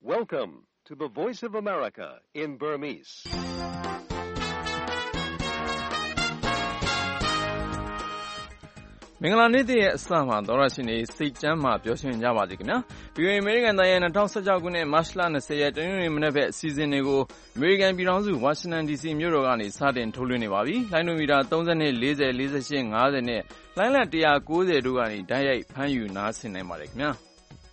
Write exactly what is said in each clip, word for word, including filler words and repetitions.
Welcome to the Voice of America in Burmese. ။မင်္ဂလာနေ့ရဲ့အစမှာသောရရှိနေစိတ်ချမ်းမှာပြောရှင်ကြပါစေခင်ဗျာ။ ဗီအိုအေ အမေရိကန်တိုင်းရဲ့၂၀၁၆ခုနှစ်မတ်လ၂၀ရက်တနင်္ဂနွေမနက်ဘက်အစီအစဉ်တွေကိုအမေရိကန်ပြည်ထောင်စုဝါရှင်တန်ဒီစီမြို့တော်ကနေစတင်ထုတ်လွှင့်နေပါပြီ။လိုင်းနိုမီတာသုံး၂ ၄၀ ၄၈ ၅၀နဲ့လိုင်းလံ၁၉၀တို့ကနေတိုက်ရိုက်ဖမ်းယူနားဆင်နိုင်ပါတယ်ခင်ဗျာ။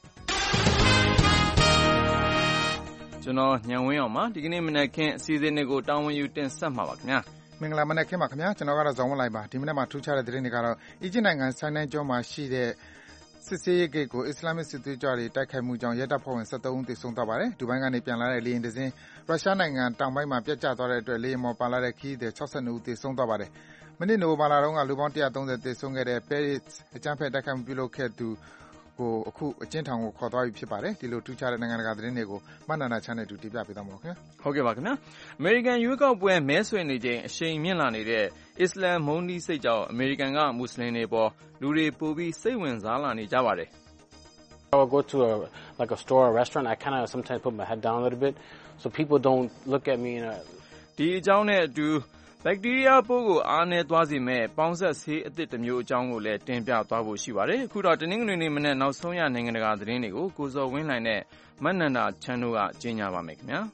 ကျွန်တော်ညံဝင်းအောင်ပါဒီကနေ့မနက်ခင်းအစီအစဉ်တွေကိုတာဝန်ယူတင်ဆက်မှာပါခင်ဗျာ။မင်္ဂလာမနက်ခင်းပါခင်ဗျာကျွန်တော်ကတော့ဇောင်းဝင်းလိုက်ပါဒီမနက်မှာထူးခြားတဲ့သတင်းတွေကတော့အီဂျစ်နိုင်ငံဆိုင်းနိုင်းကျွန်းမှာရှိတဲ့စစ်စေးရေးဂိတ်ကိုအစ္စလာမစ်စစ်သွေးကြွတွေတိုက်ခိုက်မှုကြောင့်ရဲတပ်ဖွဲ့ဝင်၁၃ဦးသေဆုံးသွားပါတယ်ဒူဘိုင်းကနေပြန်လာတဲ့လေယာဉ်တစ်စင်းရုရှားနိုင်ငံတောင်ပိုင်းမှာပြတ်ကျသွားတဲ့အတွက်လေယာဉ်ပေါ်ပါလာတဲ့ခရီးသည်၆၂ဦးသေဆုံးသွားပါတယ်မနေ့နိုဝင်ဘာလတုန်းကလူပေါင်း၁၃၀သေဆုံးခဲ့တဲ့ Paris အကြမ်းဖက်တိုက်ခိုက်မှုပြုလုပ်ခဲ့သူကိုအခုအကျဉ်းထောင်ကိုခေါ်သွားပြီဖြစ်ပါတယ်ဒီလိုထူးခြားတဲ့နိုင်ငံတကာသတင်းတွေကိုမနန္ဒာချမ်းနဲ့တူတင်ပြပေးသွားမှာပါခင်ဗျာဟုတ်ကဲ့ပါခင်ဗျာအမေရိကန်ရွေးကောက်ပွဲမဲဆွယ်နေချိန်အရှိန်မြင့်လာနေတဲ့အစ္စလမ်မုန်းတီးစိတ်ကြောင့်အမေရိကန်ကမွတ်စလင်တွေပေါ်လူတွေပိုပြီးစိတ်ဝင်စားလာနေကြပါတယ် I will go to a like a store or a restaurant I kind of sometimes put my head down a little bit so people don't look at me in a ဒီအကြောင်းနဲ့အတူဘက်တီးရီးယားပိုးကိုအားနည်းသွားစေမဲ့ပေါင်းဆက်ဆေးအသစ်တစ်မျိုးအကြောင်းကိုလည်းတင်ပြသွားဖို့ရှိပါတယ်အခုတော့တနင်္ဂနွေနေ့မနေ့နောက်ဆုံးရနိုင်ငံတကာသတင်းတွေကိုကိုစော်ဝင်းလှိုင်နဲ့မနန္ဒာချမ်းတို့ကကြီးညာပါမယ်ခင်ဗျာ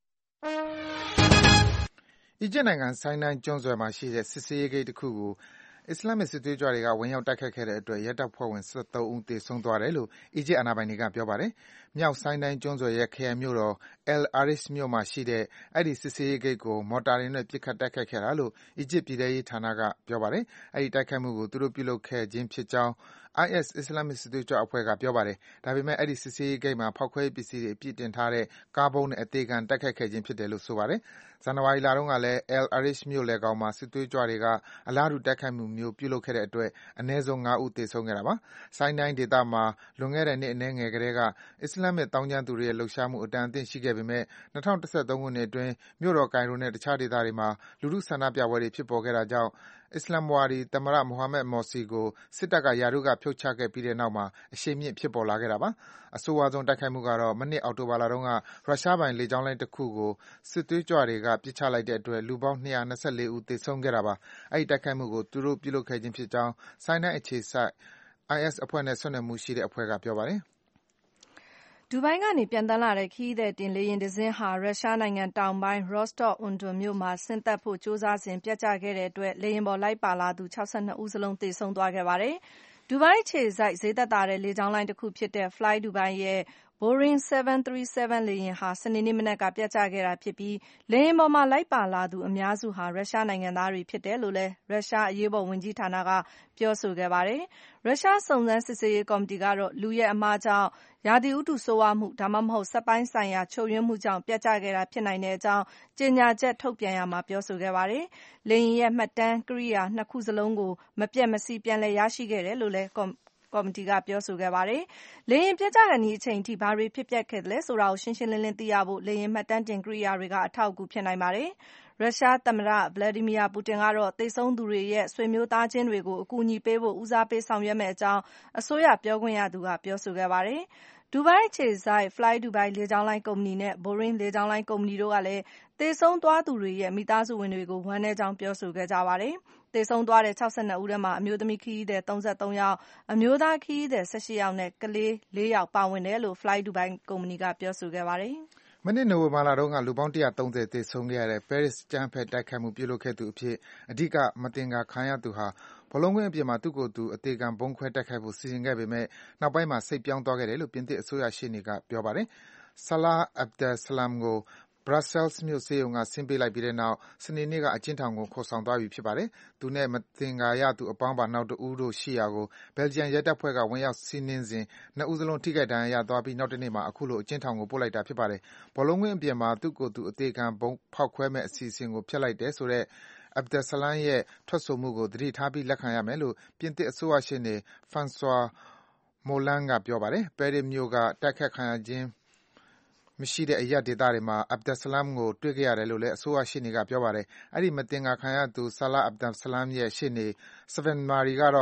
အီဂျစ်နိုင်ငံဆိုင်းနိုင်းကျွန်းဆွယ်မှာရှိတဲ့စစ်စေးရေးဂိတ်တစ်ခုကိုအစ္စလာမစ်စစ်သွေးကြွတွေကဝင်ရောက်တိုက်ခိုက်ခဲ့တဲ့အတွက်ရဲတပ်ဖွဲ့ဝင်၁၃ဦးသေဆုံးသွားတယ်လို့အီဂျစ်အာဏာပိုင်တွေကပြောပါတယ်။မြောက်ဆိုင်းနိုင်းကျွန်းဆွယ်ရဲ့ခရိုင်မြို့တော် El Arish မြို့မှာရှိတဲ့အဲဒီစစ်စေးရေးဂိတ်ကိုမော်တာတွေနဲ့ပစ်ခတ်တိုက်ခိုက်ခဲ့တာလို့အီဂျစ်ပြည်ထဲရေးဌာနကပြောပါတယ်။အဲဒီတိုက်ခိုက်မှုကိုသူတို့ပြုလုပ်ခဲ့ခြင်းဖြစ်ကြောင်း I S အစ္စလာမစ်စစ်သွေးကြွအဖွဲ့ကပြောပါတယ်။ဒါပေမဲ့အဲဒီစစ်စေးရေးဂိတ်မှာဖောက်ခွဲရေးပစ္စည်းတွေအပြည့်တင်ထားတဲ့ကားဗုံးနဲ့အသေခံတိုက်ခိုက်ခဲ့ခြင်းဖြစ်တယ်လို့ဆိုပါတယ်။ဇန်နဝါရီလတုန်းကလည်း El Arish မြို့လယ်ကောင်မှာစစ်သွေးကြွတွေကအလားတူတိုက်ခိုက်မှုမျိုးပြုလုပ်ခဲ့တဲ့အတွက်အနည်းဆုံး၅ဦးသေဆုံးခဲ့တာပါ။ဆိုင်းနိုင်းဒေသမှာလွန်ခဲ့တဲ့နှစ်အနည်းငယ်ကတည်းကအစ္စလာမစ်သောင်းကျန်းသူတွေရဲ့လှုပ်ရှားမှုအတန်အသင့်ရှိခဲ့ပေမဲ့၂၀၁၃ခုနှစ်အတွင်းမြို့တော်ကိုင်ရိုနဲ့တခြားဒေသတွေမှာလူထုဆန္ဒပြပွဲတွေဖြစ်ပေါ်ခဲ့တာကြောင့်အစ္စလာမ်ဝါဒီသမ္မတမိုဟာမက်မော်စီကိုစစ်တပ်ကရာထူးကဖြုတ်ချခဲ့ပြီးတဲ့နောက်မှာအရှိန်မြင့်ဖြစ်ပေါ်လာခဲ့တာပါ။အဆိုးဝါးဆုံးတိုက်ခိုက်မှုကတော့မနှစ်အောက်တိုဘာလတုန်းကရုရှားပိုင်လေကြောင်းလိုင်းတစ်ခုကိုစစ်သွေးကြွတွေကပစ်ချလိုက်တဲ့အတွက်လူပေါင်း၂၂၄ဦးသေဆုံးခဲ့တာပါ။အဲဒီတိုက်ခိုက်မှုကိုသူတို့ပြုလုပ်ခဲ့ခြင်းဖြစ်ကြောင်းဆိုင်းနိုင်းအခြေစိုက် I S အဖွဲ့နဲ့ဆက်နွယ်မှုရှိတဲ့အဖွဲ့ကပြောပါတယ်။ဒူဘိုင်းကနေပြန်သန်းလာတဲ့ခရီးသည်တင်လေယာဉ်တစ်စင်းဟာရုရှားနိုင်ငံတောင်ပိုင်း Rostov-on-Don မြို့မှာဆင်းသက်ဖို့ကြိုးစားစဉ်ပျက်ကျခဲ့တဲ့အတွက်လေယာဉ်ပေါ်လိုက်ပါလာသူ၆၂ဦးစလုံးသေဆုံးသွားခဲ့ပါတယ်။ဒူဘိုင်းအခြေစိုက်ဈေးသက်သာတဲ့လေကြောင်းလိုင်းတစ်ခုဖြစ်တဲ့ Fly Dubai ရဲ့ Boeing 七三七 လေယာဉ်ဟာစနေနေ့မနက်ကပျက်ကျခဲ့တာဖြစ်ပြီးလေယာဉ်ပေါ်မှာလိုက်ပါလာသူအများစုဟာရုရှားနိုင်ငံသားတွေဖြစ်တယ်လို့လည်းရုရှားအရေးပေါ်ဝန်ကြီးဌာနကပြောဆိုခဲ့ပါတယ်။ရုရှားစုံစမ်းစစ်ဆေးရေးကော်မတီကတော့လူရဲ့အမှားကြောင့်ရာသီဥတုဆိုးဝါးမှုဒါမှမဟုတ်စက်ပိုင်းဆိုင်ရာချို့ယွင်းမှုကြောင့်ပျက်ကျခဲ့တာဖြစ်နိုင်တဲ့အကြောင်းကြေညာချက်ထုတ်ပြန်ရမှာပြောဆိုခဲ့ပါတယ်။လေယာဉ်ရဲ့မှတ်တမ်းကိရိယာနှစ်ခုစလုံးကိုမပြတ်မစီးပြန်လည်ရရှိခဲ့တယ်လို့လည်းကော်မတီကပြောဆိုခဲ့ပါတယ်။လေယာဉ်ပျက်ကျတဲ့နေ့အချိန်ထိဘာတွေဖြစ်ပျက်ခဲ့သလဲဆိုတာကိုရှင်းရှင်းလင်းလင်းသိရဖို့လေယာဉ်မှတ်တမ်းတင်ကိရိယာတွေကအထောက်အကူဖြစ်နိုင်ပါတယ်။ရုရှားသမ္မတဗလာဒီမီယာပူတင်ကတော့သေဆုံးသူတွေရဲ့ဆွေမျိုးသားချင်းတွေကိုအကူအညီပေးဖို့ဦးစားပေးဆောင်ရွက်မယ့်အကြောင်းအစိုးရပြောခွင့်ရသူကပြောဆိုခဲ့ပါတယ်။ဒူဘိုင်းအခြေစိုက် Fly Dubai လေကြောင်းလိုင်းကုမ္ပဏီနဲ့ Boeing လေကြောင်းလိုင်းကုမ္ပဏီတို့ကလည်းသေဆုံးသွားသူတွေရဲ့မိသားစုဝင်တွေကိုဝမ်းနည်းကြောင်းပြောဆိုခဲ့ကြပါတယ်။သေဆုံးသွားတဲ့၆၂ဦးထဲမှာအမျိုးသမီးခရီးသည်၃၃ယောက်အမျိုးသားခရီးသည်၁၈ယောက်နဲ့ကလေး၄ယောက်ပါဝင်တယ်လို့ Fly Dubai ကုမ္ပဏီကပြောဆိုခဲ့ပါတယ်။မနှစ်နိုဝင်ဘာလတုန်းကလူပေါင်း၁၃၀သေဆုံးခဲ့ရတဲ့ Paris အကြမ်းဖက်တိုက်ခိုက်မှုပြုလုပ်ခဲ့သူအဖြစ်အဓိကမသင်္ကာခံရသူဟာဘောလုံးကွင်းအပြင်မှာသူ့ကိုယ်သူအသေခံဗုံးခွဲတိုက်ခိုက်ဖို့စီစဉ်ခဲ့ပေမဲ့နောက်ပိုင်းမှာစိတ်ပြောင်းသွားခဲ့တယ်လို့ပြင်သစ်အစိုးရရှေ့နေကပြောပါတယ်။ Salah Abdeslam ကို Brussels မြို့ဆေးရုံကဆင်းပေးလိုက်ပြီးတဲ့နောက်စနေနေ့ကအကျဉ်းထောင်ကိုခေါ်ဆောင်သွားပြီဖြစ်ပါတယ်။သူနဲ့မသင်္ကာရသူအပေါင်းပါနောက်တဦးတို့ရှိရာကိုဘယ်လ်ဂျီယံရဲတပ်ဖွဲ့ကဝင်ရောက်စီးနင်းစဉ်နှစ်ဦးစလုံးထိခိုက်ဒဏ်ရာရသွားပြီးနောက်တနေ့မှာအခုလိုအကျဉ်းထောင်ကိုပို့လိုက်တာဖြစ်ပါတယ်။ဘောလုံးကွင်းအပြင်မှာသူ့ကိုယ်သူအသေခံဗုံးဖောက်ခွဲမဲ့အစီအစဉ်ကိုဖျက်လိုက်တယ်ဆိုတဲ့Abdeslam ရဲ့ထွက်ဆိုမှုကိုသတိထားပြီးလက်ခံရမယ်လို့ပြင်သစ်အစိုးရရှေ့နေ François Molins ကပြောပါတယ်။ ပဲရစ်မြို့ကတိုက်ခိုက်ခံရခြင်းမရှိတဲ့အရပ်ဒေသတွေမှာ Abdeslam ကိုတွေ့ခဲ့ရတယ်လို့လည်းအစိုးရရှေ့နေကပြောပါတယ်။အဲဒီမသင်္ကာခံရသူ Salah Abdeslam ရဲ့ရှေ့နေ Sven Mari ကတော့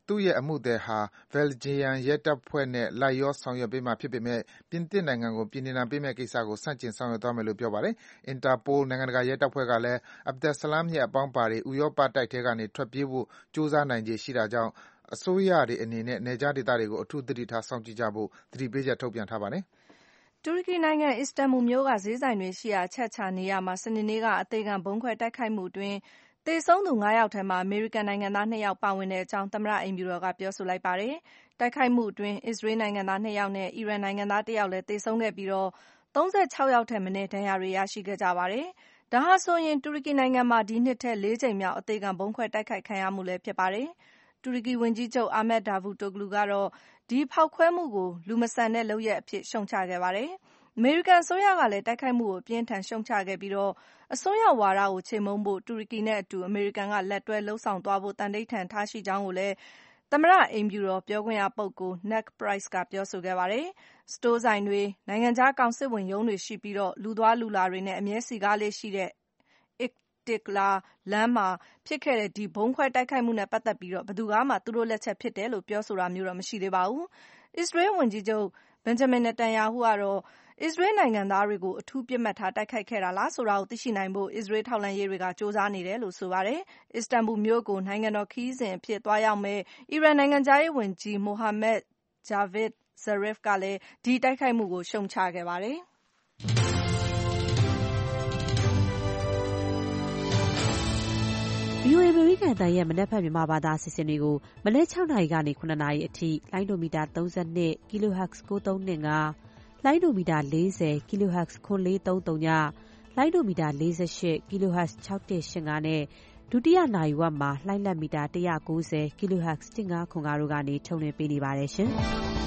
သူ့ရဲ့အမှုသည်ဟာ Belgian ရဲတပ်ဖွဲ့နဲ့လိုက်လျောဆောင်ရွက်ပေးမှာဖြစ်ပေမယ့် ပြင်သစ်နိုင်ငံကိုပြည်နှင်ဒဏ်ပေးမယ့်ကိစ္စကိုဆန့်ကျင်ဆောင်ရွက်သွားမယ်လို့ပြောပါတယ်။ Interpol နိုင်ငံတကာရဲတပ်ဖွဲ့ကလည်း Abdeslam ရဲ့အပေါင်းအပါတွေ ဥရောပတိုက်ထဲကနေထွက်ပြေးဖို့ကြိုးစားနိုင်ခြေရှိတာကြောင့် အစိုးရတွေအနေနဲ့နယ်ခြားဒေသတွေကိုအထူးသတိထားစောင့်ကြည့်ကြဖို့ သတိပေးချက်ထုတ်ပြန်ထားပါတယ်။တူရကီနိုင်ငံအစ္စတန်ဘူလ်မြို့ကဈေးဆိုင်တွေရှိရာအချက်အခြာနေရာမှာစနေနေ့ကအသေခံဗုံးခွဲတိုက်ခိုက်မှုအတွင်းသေဆုံးသူငါးယောက်ထဲမှာအမေရိကန်နိုင်ငံသားနှစ်ယောက်ပါဝင်တဲ့အကြောင်းသမ္မတအိမ်ဖြူတော်ကပြောဆိုလိုက်ပါတယ်။တိုက်ခိုက်မှုအတွင်းအစ္စရေးနိုင်ငံသားနှစ်ယောက်နဲ့အီရန်နိုင်ငံသားတစ်ယောက်လည်းသေဆုံးခဲ့ပြီးသုံးဆယ့်ခြောက်ယောက်ထက်မနည်းဒဏ်ရာတွေရရှိခဲ့ကြပါတယ်။ဒါဟာဆိုရင်တူရကီနိုင်ငံမှာဒီနှစ်ထဲလေးကြိမ်မြောက်အသေခံဗုံးခွဲတိုက်ခိုက်ခံရမှုလည်းဖြစ်ပါတယ်။တူရကီဝန်ကြီးချုပ် Ahmet Davutoglu ကတော့ဒီဖောက်ခွဲမှုကိုလူမဆန်တဲ့လုပ်ရပ်အဖြစ်ရှုတ်ချခဲ့ပါတယ်။အမေရိကန်အစိုးရကလည်းတိုက်ခိုက်မှုကိုအပြင်းအထန်ရှုတ်ချခဲ့ပြီးအစွန်းရောက်ဝါဒကိုချေမှုန်းဖို့တူရကီနဲ့အတူအမေရိကန်ကလက်တွဲလုပ်ဆောင်သွားဖို့သန္နိဋ္ဌာန်ထားရှိကြောင်းကိုလည်းသမ္မတအိမ်ဖြူတော်ပြောခွင့်ရပုဂ္ဂိုလ် Ned Price ကပြောဆိုခဲ့ပါတယ်။စတိုးဆိုင်တွေ၊နိုင်ငံခြားကောင်စစ်ဝန်ရုံးတွေရှိပြီးလူသွားလူလာတွေနဲ့အမြဲစည်ကားလေ့ရှိတဲ့ Istiklal လမ်းမှာဖြစ်ခဲ့တဲ့ဒီဗုံးခွဲတိုက်ခိုက်မှုနဲ့ပတ်သက်ပြီးဘယ်သူကမှသူတို့လက်ချက်ဖြစ်တယ်လို့ပြောဆိုတာမျိုးတော့မရှိသေးပါဘူး။အစ္စရေးဝန်ကြီးချုပ် Benjamin Netanyahu ကတော့အစ္စရေးနိုင်ငံသားတွေကိုအထူးပစ်မှတ်ထားတိုက်ခိုက်ခဲ့တာလားဆိုတာကိုသိရှိနိုင်ဖို့အစ္စရေးထောက်လှမ်းရေးတွေကကြိုးစားနေတယ်လို့ဆိုပါတယ်။အစ္စတန်ဘူလ်မြို့ကိုနိုင်ငံတော်ခရီးစဉ်အဖြစ်သွားရောက်မယ့်အီရန်နိုင်ငံခြားရေးဝန်ကြီး Mohammad Javad Zarif ကလည်းဒီတိုက်ခိုက်မှုကိုရှုတ်ချခဲ့ပါတယ်။ဗွီအိုအေ အမေရိကန်အသံရဲ့မနက်ဖြန်မြန်မာဘာသာအစီအစဉ်တွေကိုမနက်၆နာရီကနေ၇နာရီအထိလိုင်းဒိုမီတာသုံး၂ kilohertz ၉၃၂၅လိုင်းဒိုမီတာ၄၀ kilohertz ခွန်၄၃၀ညလိုင်းဒိုမီတာ၄၈ kilohertz ၆၁၈၅နဲ့ဒုတိယနာရီဝက်မှာလှိုင်းလက်မီတာ၁၉၀ kilohertz ၁၅ခွန်၅တို့ကနေထုတ်လွှင့်ပေးနေပါတယ်ရှင်။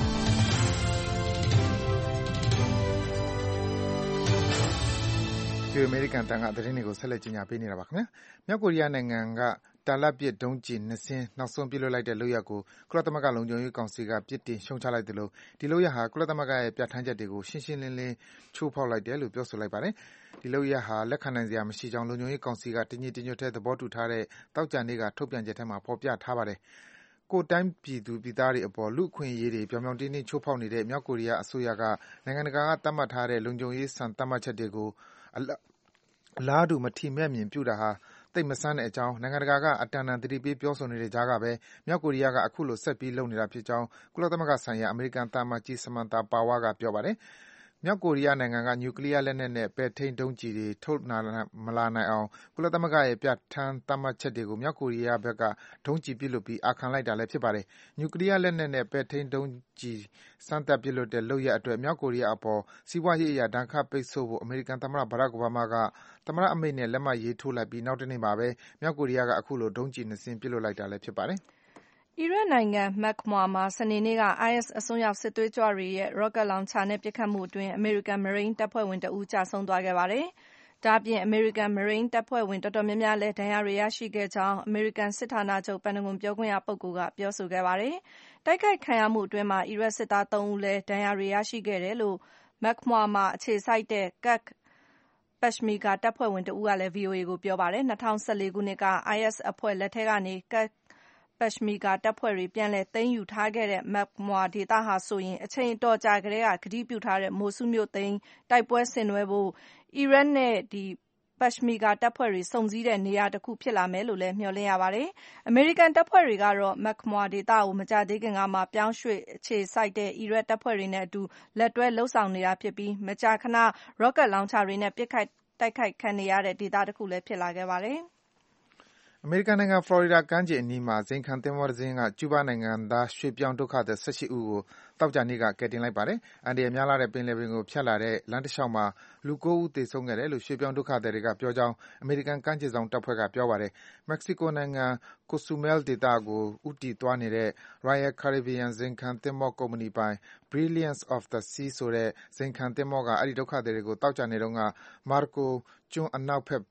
ဒီအမေရိကန်တန်ကသတင်းတွေကိုဆက်လက်ကြီးညာပေးနေတာပါခင်ဗျာ။မြောက်ကိုရီးယားနိုင်ငံကတာလတ်ပစ်ဒုံးကျည်နှစ်စင်းနောက်ဆုံးပြစ်လွှတ်လိုက်တဲ့လုပ်ရပ်ကိုကုလသမဂ္ဂလုံခြုံရေးကောင်စီကပြစ်တင်ရှုတ်ချလိုက်သလိုဒီလုပ်ရပ်ဟာကုလသမဂ္ဂရဲ့ပြဋ္ဌာန်းချက်တွေကိုရှင်းရှင်းလင်းလင်းချိုးဖောက်လိုက်တယ်လို့ပြောဆိုလိုက်ပါတယ်။ဒီလုပ်ရပ်ဟာလက်ခံနိုင်စရာမရှိကြောင်းလုံခြုံရေးကောင်စီကတညီတညွတ်တည်းသဘောတူထားတဲ့သောကြာနေ့ကထုတ်ပြန်ချက်ထဲမှာဖော်ပြထားပါတယ်။ကိုယ့်တိုင်းပြည်သူပြည်သားတွေအပေါ်လူ့အခွင့်အရေးတွေပြောင်ပြောင်တင်းတင်းချိုးဖောက်နေတဲ့မြောက်ကိုရီးယားအစိုးရကနိုင်ငံတကာကသတ်မှတ်ထားတဲ့လုံခြုံရေးစံသတ်မှတ်ချက်တွေကိုအလားတူမထီမဲ့မြင်ပြုတာဟာသိပ်မဆန်းတဲ့အကြောင်းနိုင်ငံတကာကအတန်တန်သတိပေးပြောဆိုနေတဲ့ကြားကပဲမြောက်ကိုရီးယားကအခုလိုဆက်ပြီးလုပ်နေတာဖြစ်ကြောင်းကုလသမဂ္ဂဆိုင်ရာအမေရိကန်သံအမတ်ကြီး Samantha Power ကပြောပါတယ်။မြောက်ကိုရီးယားနိုင်ငံကနျူကလီးယားလက်နက်နဲ့ပဲ့ထိန်းဒုံးကျည်တွေထုတ်မလာနိုင်အောင်ကုလသမဂ္ဂရဲ့ပြဋ္ဌာန်းသတ်မှတ်ချက်တွေကိုမြောက်ကိုရီးယားဘက်ကဒုံးကျည်ပစ်လွှတ်ပြီးအာခံလိုက်တာလည်းဖြစ်ပါတယ်။နျူကလီးယားလက်နက်နဲ့ပဲ့ထိန်းဒုံးကျည်စမ်းသပ်ပစ်လွှတ်တဲ့လုပ်ရပ်အတွက်မြောက်ကိုရီးယားအပေါ်စီးပွားရေးအရဒဏ်ခတ်ပိတ်ဆို့ဖို့အမေရိကန်သမ္မတ Barack Obama ကသမ္မတအမိန့်နဲ့လက်မှတ်ရေးထိုးလိုက်ပြီးနောက်တနေ့မှာပဲမြောက်ကိုရီးယားကအခုလိုဒုံးကျည်နှစ်စင်းပစ်လွှတ်လိုက်တာလည်းဖြစ်ပါတယ်။အီရတ်နိုင်ငံ Makmur မှာစနေနေ့က အိုင်အက်စ်အစွန်းရောက်စစ်သွေးကြွတွေရဲ့ရော့ကက်လောင်ချာနဲ့ပစ်ခတ်မှုအတွင်းအမေရိကန်မရိန်းတပ်ဖွဲ့ဝင်တဦးကျဆုံးသွားခဲ့ပါတယ်။ဒါ့အပြင်အမေရိကန်မရိန်းတပ်ဖွဲ့ဝင်တော်တော်များများလည်းဒဏ်ရာတွေရရှိခဲ့ကြောင်းအမေရိကန်စစ်ဌာနချုပ်ပန်တဂွန်ပြောခွင့်ရပုဂ္ဂိုလ်ကပြောဆိုခဲ့ပါတယ်။တိုက်ခိုက်ခံရမှုအတွင်းအီရတ်စစ်သားသုံးဦးလည်းဒဏ်ရာတွေရရှိခဲ့တယ်လို့ Makmur မှာအခြေစိုက်တဲ့ Kurd Peshmerga တပ်ဖွဲ့ဝင်တဦးကလည်း ဗွီအိုအေကိုပြောပါတယ်။၂၀၁၄ခုနှစ်က အိုင်အက်စ်အဖွဲ့လက်ထဲကနေ Kurd Peshmerga တပ်ဖွဲ့တွေပြန်လည်သိမ်းယူထားခဲ့တဲ့ Makmur ဒေသဟာဆိုရင်အချိန်အတော်ကြာကတည်းကကတိပြုထားတဲ့မိုဆူးမြို့သိမ်းတိုက်ပွဲဆင်နွှဲဖို့အီရတ်နဲ့ Peshmerga တပ်ဖွဲ့တွေစုံစည်းတဲ့နေရာတခုဖြစ်လာမယ်လို့လည်းမျှော်လင့်ရပါတယ်။အမေရိကန်တပ်ဖွဲ့တွေကတော့ Makmur ဒေသကိုမကြာသေးခင်ကမှပြောင်းရွှေ့အခြေစိုက်တဲ့အီရတ်တပ်ဖွဲ့တွေနဲ့အတူလက်တွဲလုပ်ဆောင်နေတာဖြစ်ပြီးမကြာခဏရော့ကက်လောင်ချာတွေနဲ့ပစ်ခတ်တိုက်ခိုက်ခံနေရတဲ့ဒေသတခုလည်းဖြစ်လာခဲ့ပါတယ်။အမေရိကန်နိုင်ငံဖလော်ရီဒါကမ်းခြေအနီးမှာဇိမ်ခံသင်္ဘောတစင်းကကျူးဘားနိုင်ငံသားရွှေ့ပြောင်းဒုက္ခသည်၁၈ဦးကိုသောကြာနေ့ကကယ်တင်လိုက်ပါတယ်။အန္တရာယ်များလှတဲ့ပင်လယ်ပြင်ကိုဖြတ်လာတဲ့လမ်းတလျှောက်မှာလူ၉ဦးသေဆုံးခဲ့တယ်လို့ရွှေ့ပြောင်းဒုက္ခသည်တွေကပြောကြောင်းအမေရိကန်ကမ်းခြေစောင့်တပ်ဖွဲ့ကပြောပါတယ်။မက္ကဆီကိုနိုင်ငံ Cozumel ဒေသကိုဦးတည်သွားနေတဲ့ Royal Caribbean ဇိမ်ခံသင်္ဘောကုမ္ပဏီပိုင် Brilliance of the Seas ဆိုတဲ့ဇိမ်ခံသင်္ဘောကအဲဒီဒုက္ခသည်တွေကိုသောကြာနေ့တုန်းက Marco ကျွန်းအနောက်ဘက်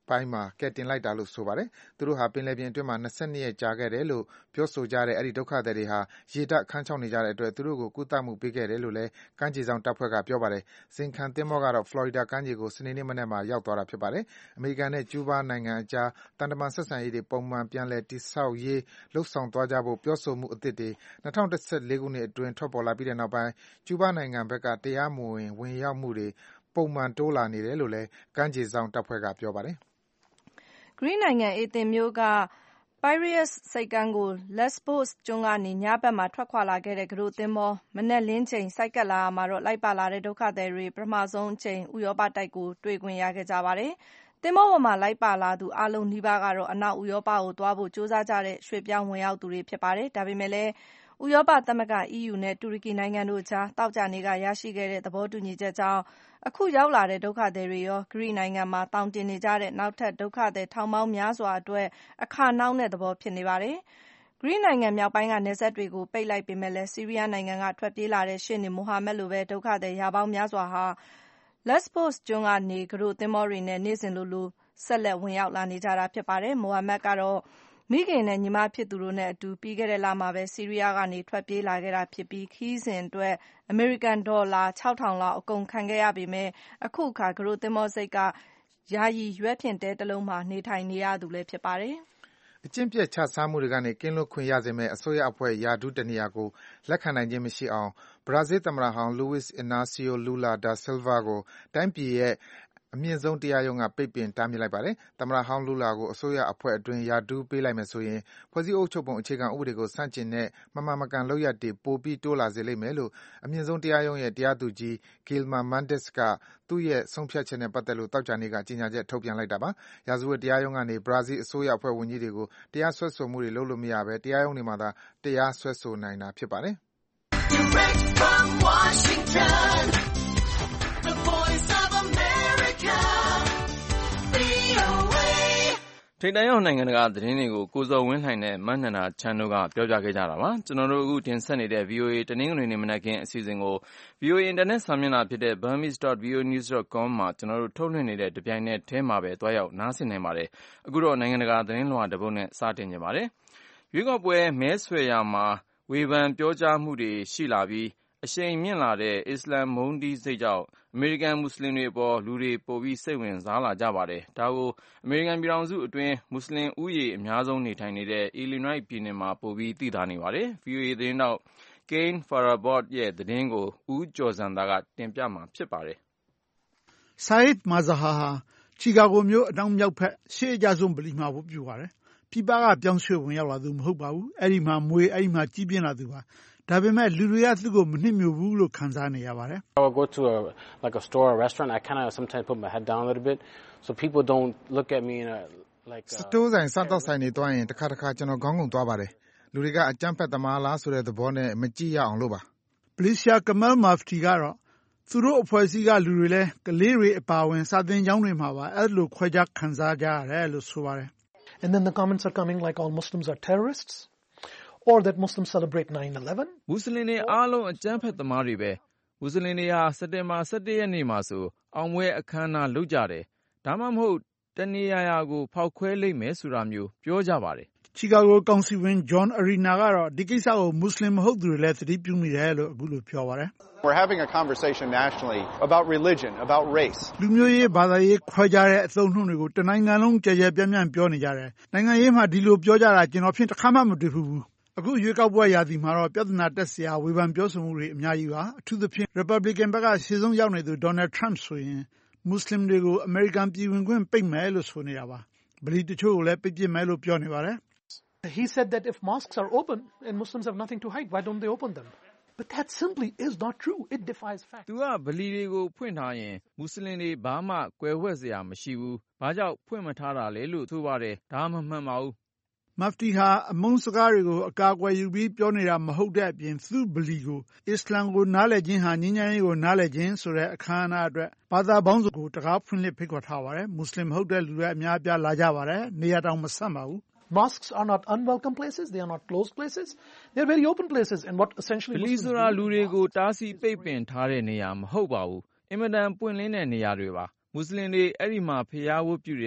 ပိုင်းမှာကယ်တင်လိုက်တာလို့ဆိုပါတယ်။သူတို့ဟာပင်လယ်ပြင်အတွင်းမှာ၂၂ရက်ကြာခဲ့တယ်လို့ပြောဆိုကြတဲ့အဲဒီဒုက္ခသည်တွေဟာရေဓာတ်ခမ်းခြောက်နေကြတဲ့အတွက်သူတို့ကိုကုသမှုပေးခဲ့တယ်လို့လည်းကမ်းခြေစောင့်တပ်ဖွဲ့ကပြောပါတယ်။ဇင်ခံသင်္ဘောကတော့ဖလော်ရီဒါကမ်းခြေကိုစနေနေ့မနက်မှာရောက်သွားတာဖြစ်ပါတယ်။အမေရိကန်နဲ့ကျူးဘားနိုင်ငံအကြားသံတမန်ဆက်ဆံရေးတွေပုံမှန်ပြန်လည်တည်ဆောက်ရေးလုပ်ဆောင်သွားကြဖို့ပြောဆိုမှုအသစ်တွေ၂၀၁၄ခုနှစ်အတွင်းထွက်ပေါ်လာပြီးတဲ့နောက်ပိုင်းကျူးဘားနိုင်ငံဘက်ကတရားမဝင်ဝင်ရောက်မှုတွေပုံမှန်တိုးလာနေတယ်လို့လည်းကမ်းခြေစောင့်တပ်ဖွဲ့ကပြောပါတယ်။ဂရိနိုင်ငံအေသင်မြို့က Piraeus ဆိပ်ကမ်းကို Lesbos ကျွန်းကနေညဘက်မှာထွက်ခွာလာခဲ့တဲ့ကူးတို့သင်္ဘောမနက်လင်းချိန်ဆိုက်ကပ်လာရာမှာလိုက်ပါလာတဲ့ဒုက္ခသည်တွေပထမဆုံးအကြိမ်ဥရောပတိုက်ကိုတွေ့ခွင့်ရခဲ့ကြပါတယ်။သင်္ဘောပေါ်မှာလိုက်ပါလာသူအားလုံးနီးပါးကတော့အနောက်ဥရောပကိုသွားဖို့ကြိုးစားကြတဲ့ရွှေ့ပြောင်းဝင်ရောက်သူတွေဖြစ်ပါတယ်။ဒါပေမဲ့လည်းဥရောပသမဂ္ဂ E U နဲ့တူရကီနိုင်ငံတို့ကြားသောကြာနေ့ကရရှိခဲ့တဲ့သဘောတူညီချက်ကြောင့်အခုရောက်လာတဲ့ဒုက္ခသည်တွေရောဂရိနိုင်ငံမှာသောင်တင်နေကြတဲ့နောက်ထပ်ဒုက္ခသည်ထောင်ပေါင်းများစွာအတွက်အခါနောက်တဲ့သဘောဖြစ်နေပါတယ်။ဂရိနိုင်ငံမြောက်ပိုင်းကနယ်စပ်တွေကိုပိတ်လိုက်ပေမဲ့လည်းဆီးရီးယားနိုင်ငံကထွက်ပြေးလာတဲ့ရှေ့နေမိုဟာမက်လိုပဲဒုက္ခသည်ရာပေါင်းများစွာဟာ Lesbos ကျွန်းကနေကူးတို့သင်္ဘောတွေနဲ့နေ့စဉ်လိုလိုဆက်လက်ဝင်ရောက်လာနေကြတာဖြစ်ပါတယ်။မိုဟာမက်ကတော့မိခင်နဲ့ညီမဖြစ်သူတို့နဲ့အတူပြီးခဲ့တဲ့လမှာပဲဆီးရီးယားကနေထွက်ပြေးလာခဲ့တာဖြစ်ပြီးခရီးစဉ်အတွက်အမေရိကန်ဒေါ်လာခြောက်ထောင်လောက်အကုန်ခံခဲ့ရပေမဲ့အခုအခါကူးတို့သင်္ဘောဆိပ်ကယာယီရွက်ဖျင်တဲတစ်လုံးမှာနေထိုင်နေရသူလည်းဖြစ်ပါတယ်။အကျင့်ပျက်ချစားမှုတွေကနေကင်းလွတ်ခွင့်ရစေမယ့်အစိုးရအဖွဲ့ရာထူးတနေရာကိုလက်ခံနိုင်ခြင်းမရှိအောင်ဘရာဇီးသမ္မတဟောင်း Luiz Inacio Lula da Silva ကိုတိုင်းပြည်ရဲ့အမြင့်ဆုံးတရားရုံးကပိတ်ပင်တားမြစ်လိုက်ပါတယ်။သမ္မတဟောင်းလူလာကိုအစိုးရအဖွဲ့အတွင်းရာထူးပေးလိုက်မယ်ဆိုရင်ဖွဲ့စည်းအုပ်ချုပ်ပုံအခြေခံဥပဒေကိုဆန့်ကျင်တဲ့မမှန်မကန်လုပ်ရပ်တွေပိုပြီးတိုးလာစေလိမ့်မယ်လို့အမြင့်ဆုံးတရားရုံးရဲ့တရားသူကြီး Gilman Mendes ကသူ့ရဲ့ဆုံးဖြတ်ချက်နဲ့ပတ်သက်လို့သောကြာနေ့ကကြေညာချက်ထုတ်ပြန်လိုက်တာပါ။ရာဇဝတ်တရားရုံးကနေဘရာဇီးအစိုးရအဖွဲ့ဝန်ကြီးတွေကိုတရားစွဲဆိုမှုတွေလုပ်လို့မရဘဲတရားရုံးတွေမှာသာတရားစွဲဆိုနိုင်တာဖြစ်ပါတယ်။ Direct from Washington, the voice of America, ထိပ်တန်းရောက်နိုင်ငံတကာသတင်းတွေကိုကိုဇော်ဝင်းလှိုင်နဲ့မနန္ဒာချမ်းတို့ကပြောပြခဲ့ကြတာပါ။ကျွန်တော်တို့အခုတင်ဆက်နေတဲ့ ဗွီအိုအေ တနင်္ဂနွေနေ့မနက်ခင်းအစီအစဉ်ကို ဗွီအိုအေ Internet စာမျက်နှာဖြစ်တဲ့ burmese dot v o a news dot com မှာကျွန်တော်တို့ထုတ်လွှင့်နေတဲ့တပြိုင်နက်တည်းမှာပဲတွားရောက်နားဆင်နိုင်ပါတယ်။အခုတော့နိုင်ငံတကာသတင်းလွှာတစ်ပုဒ်နဲ့စတင်ကြပါမယ်။ရွေးကောက်ပွဲမဲဆွယ်ရာမှာဝေဖန်ပြောကြားမှုတွေရှိလာပြီးအရှိန်မြင့်လာတဲ့အစ္စလမ်မုန်းတီးစိတ်ကြောင့်အမေရိကန်မွတ်စလင်တွေအပေါ်လူတွေပိုပြီးစိတ်ဝင်စားလာကြပါတယ်။ဒါကိုအမေရိကန်ပြည်ထောင်စုအတွင်းမွတ်စလင်ဦးရေအများဆုံးနေထိုင်နေတဲ့ Illinois ပြည်နယ်မှာပိုပြီးသိသာနေပါတယ်။ ဗွီအိုအေသတင်းတောက် Kane Farabot ရဲ့သတင်းကိုဦးကျော်ဇံသာကတင်ပြမှာဖြစ်ပါတယ်။ Saeed Mazahar ဟာချီကာဂိုမြို့အနောက်မြောက်ဘက်ရှေ့အကျဆုံးဗလီမှာဝတ်ပြုပါတယ်။ပြည်ပကပြောင်းရွှေ့ဝင်ရောက်လာသူမဟုတ်ပါဘူး။အဲဒီမှာမွေအဲဒီမှာကြီးပြင်းလာသူပါ။ဒါပေမဲ့လူတွေကသူ့ကိုမနှစ်မြို့ဘူးလို့ခံစားနေရပါတယ်။ I will go to a like a store or restaurant I kind of sometimes put my head down a little bit so people don't look at me in a like စတိုးဆိုင်စားတော့ဆိုင်နေသွားရင်တစ်ခါတစ်ခါကျွန်တော်ခေါင်းငုံသွားပါတယ်။လူတွေကအကြမ်းဖက်သမားလားဆိုတဲ့သဘောနဲ့မကြည့်ရအောင်လို့ပါ။ Felicia Kamal Mufti ကတော့သူတို့အဖွဲ့အစည်းကလူတွေလည်းကလေးတွေအပါအဝင်စာသင်ကျောင်းတွေမှာပါအဲ့လိုခွဲခြားခံစားကြရတယ်လို့ဆိုပါတယ်။ And then the comments are coming like all Muslims are terrorists.Or that Muslims celebrate nine eleven. မွတ်စလင်တွေအားလုံးအကြမ်းဖက်သမားတွေပဲမွတ်စလင်တွေဟာစက်တင်ဘာ၁၁ရက်နေ့မှာဆိုအောင်ပွဲအခမ်းအနားလုပ်ကြတယ်ဒါမှမဟုတ်တနေရာရာကိုဖောက်ခွဲလိမ့်မယ်ဆိုတာမျိုးပြောကြပါတယ်ချီကာဂိုကောင်စီဝင် John Arena ကတော့ဒီကိစ္စကိုမွတ်စလင်မဟုတ်သူတွေလည်းသတိပြုမိတယ်လို့အခုလိုပြောပါတယ် We're having a conversation nationally about religion, about race. လူမျိုးရေးဘာသာရေးခွဲခြားတဲ့အသုံးနှုန်းတွေကိုတနိုင်ငံလုံးကြဲကြဲပြန့်ပြန့်ပြောနေကြတယ်နိုင်ငံရေးမှာဒီလိုပြောကြတာကျွန်တော်ဖြင့်တစ်ခါမှမတွေ့ဘူးအခုရွေးကောက်ပွဲရာသီမှာတော့ပြဿနာတက်စရာဝေဖန်ပြောဆိုမှုတွေအများကြီးပါအထူးသဖြင့် Republican ဘက်ကရှေ့ဆုံးရောက်နေသူ Donald Trump ဆိုရင်မွတ်စလင်တွေကိုအမေရိကန်ပြည်ဝင်ခွင့်ပိတ်မယ်လို့ဆိုနေတာပါဗလီတချို့ကိုလည်းပိတ်ပစ်မယ်လို့ပြောနေပါတယ် He said that if mosques are open and Muslims have nothing to hide why don't they open them But that simply is not true it defies fact သူကဗလီတွေကိုဖွင့်ထားရင်မွတ်စလင်တွေဘာမှကွယ်ဝှက်စရာမရှိဘူးဘာကြောင့်ဖွင့်မထားတာလဲလို့ဆိုပါတယ်ဒါမှမမှန်ပါဘူး Mufti ဟာအမုန်းစကားတွေကိုအကာအကွယ်ယူပြီးပြောနေတာမဟုတ်တဲ့အပြင်သူ့ဗလီကိုအစ္စလာမ်ကိုနားလည်ခြင်းဟာငြိမ်းချမ်းရေးကိုနားလည်ခြင်းဆိုတဲ့အခမ်းအနားအတွက်ဘာသာပေါင်းစုံကိုတကားဖွင့်လှစ်ဖိတ်ခေါ်ထားပါတယ်မွတ်စလင်မဟုတ်တဲ့လူတွေအများအပြားလာကြပါတယ်နေရာတောင်မဆန့်ပါဘူး Mosques are not unwelcome places they are not closed places they are very open places and what essentially ဗလီဆိုတာလူတွေကိုတားဆီးပိတ်ပင်ထားတဲ့နေရာမဟုတ်ပါဘူးအင်မတန်ပွင့်လင်းတဲ့နေရာတွေပါမွတ်စလင်တွေအဲ့ဒီမှာဖျားဝတ်ပြုတယ်ပ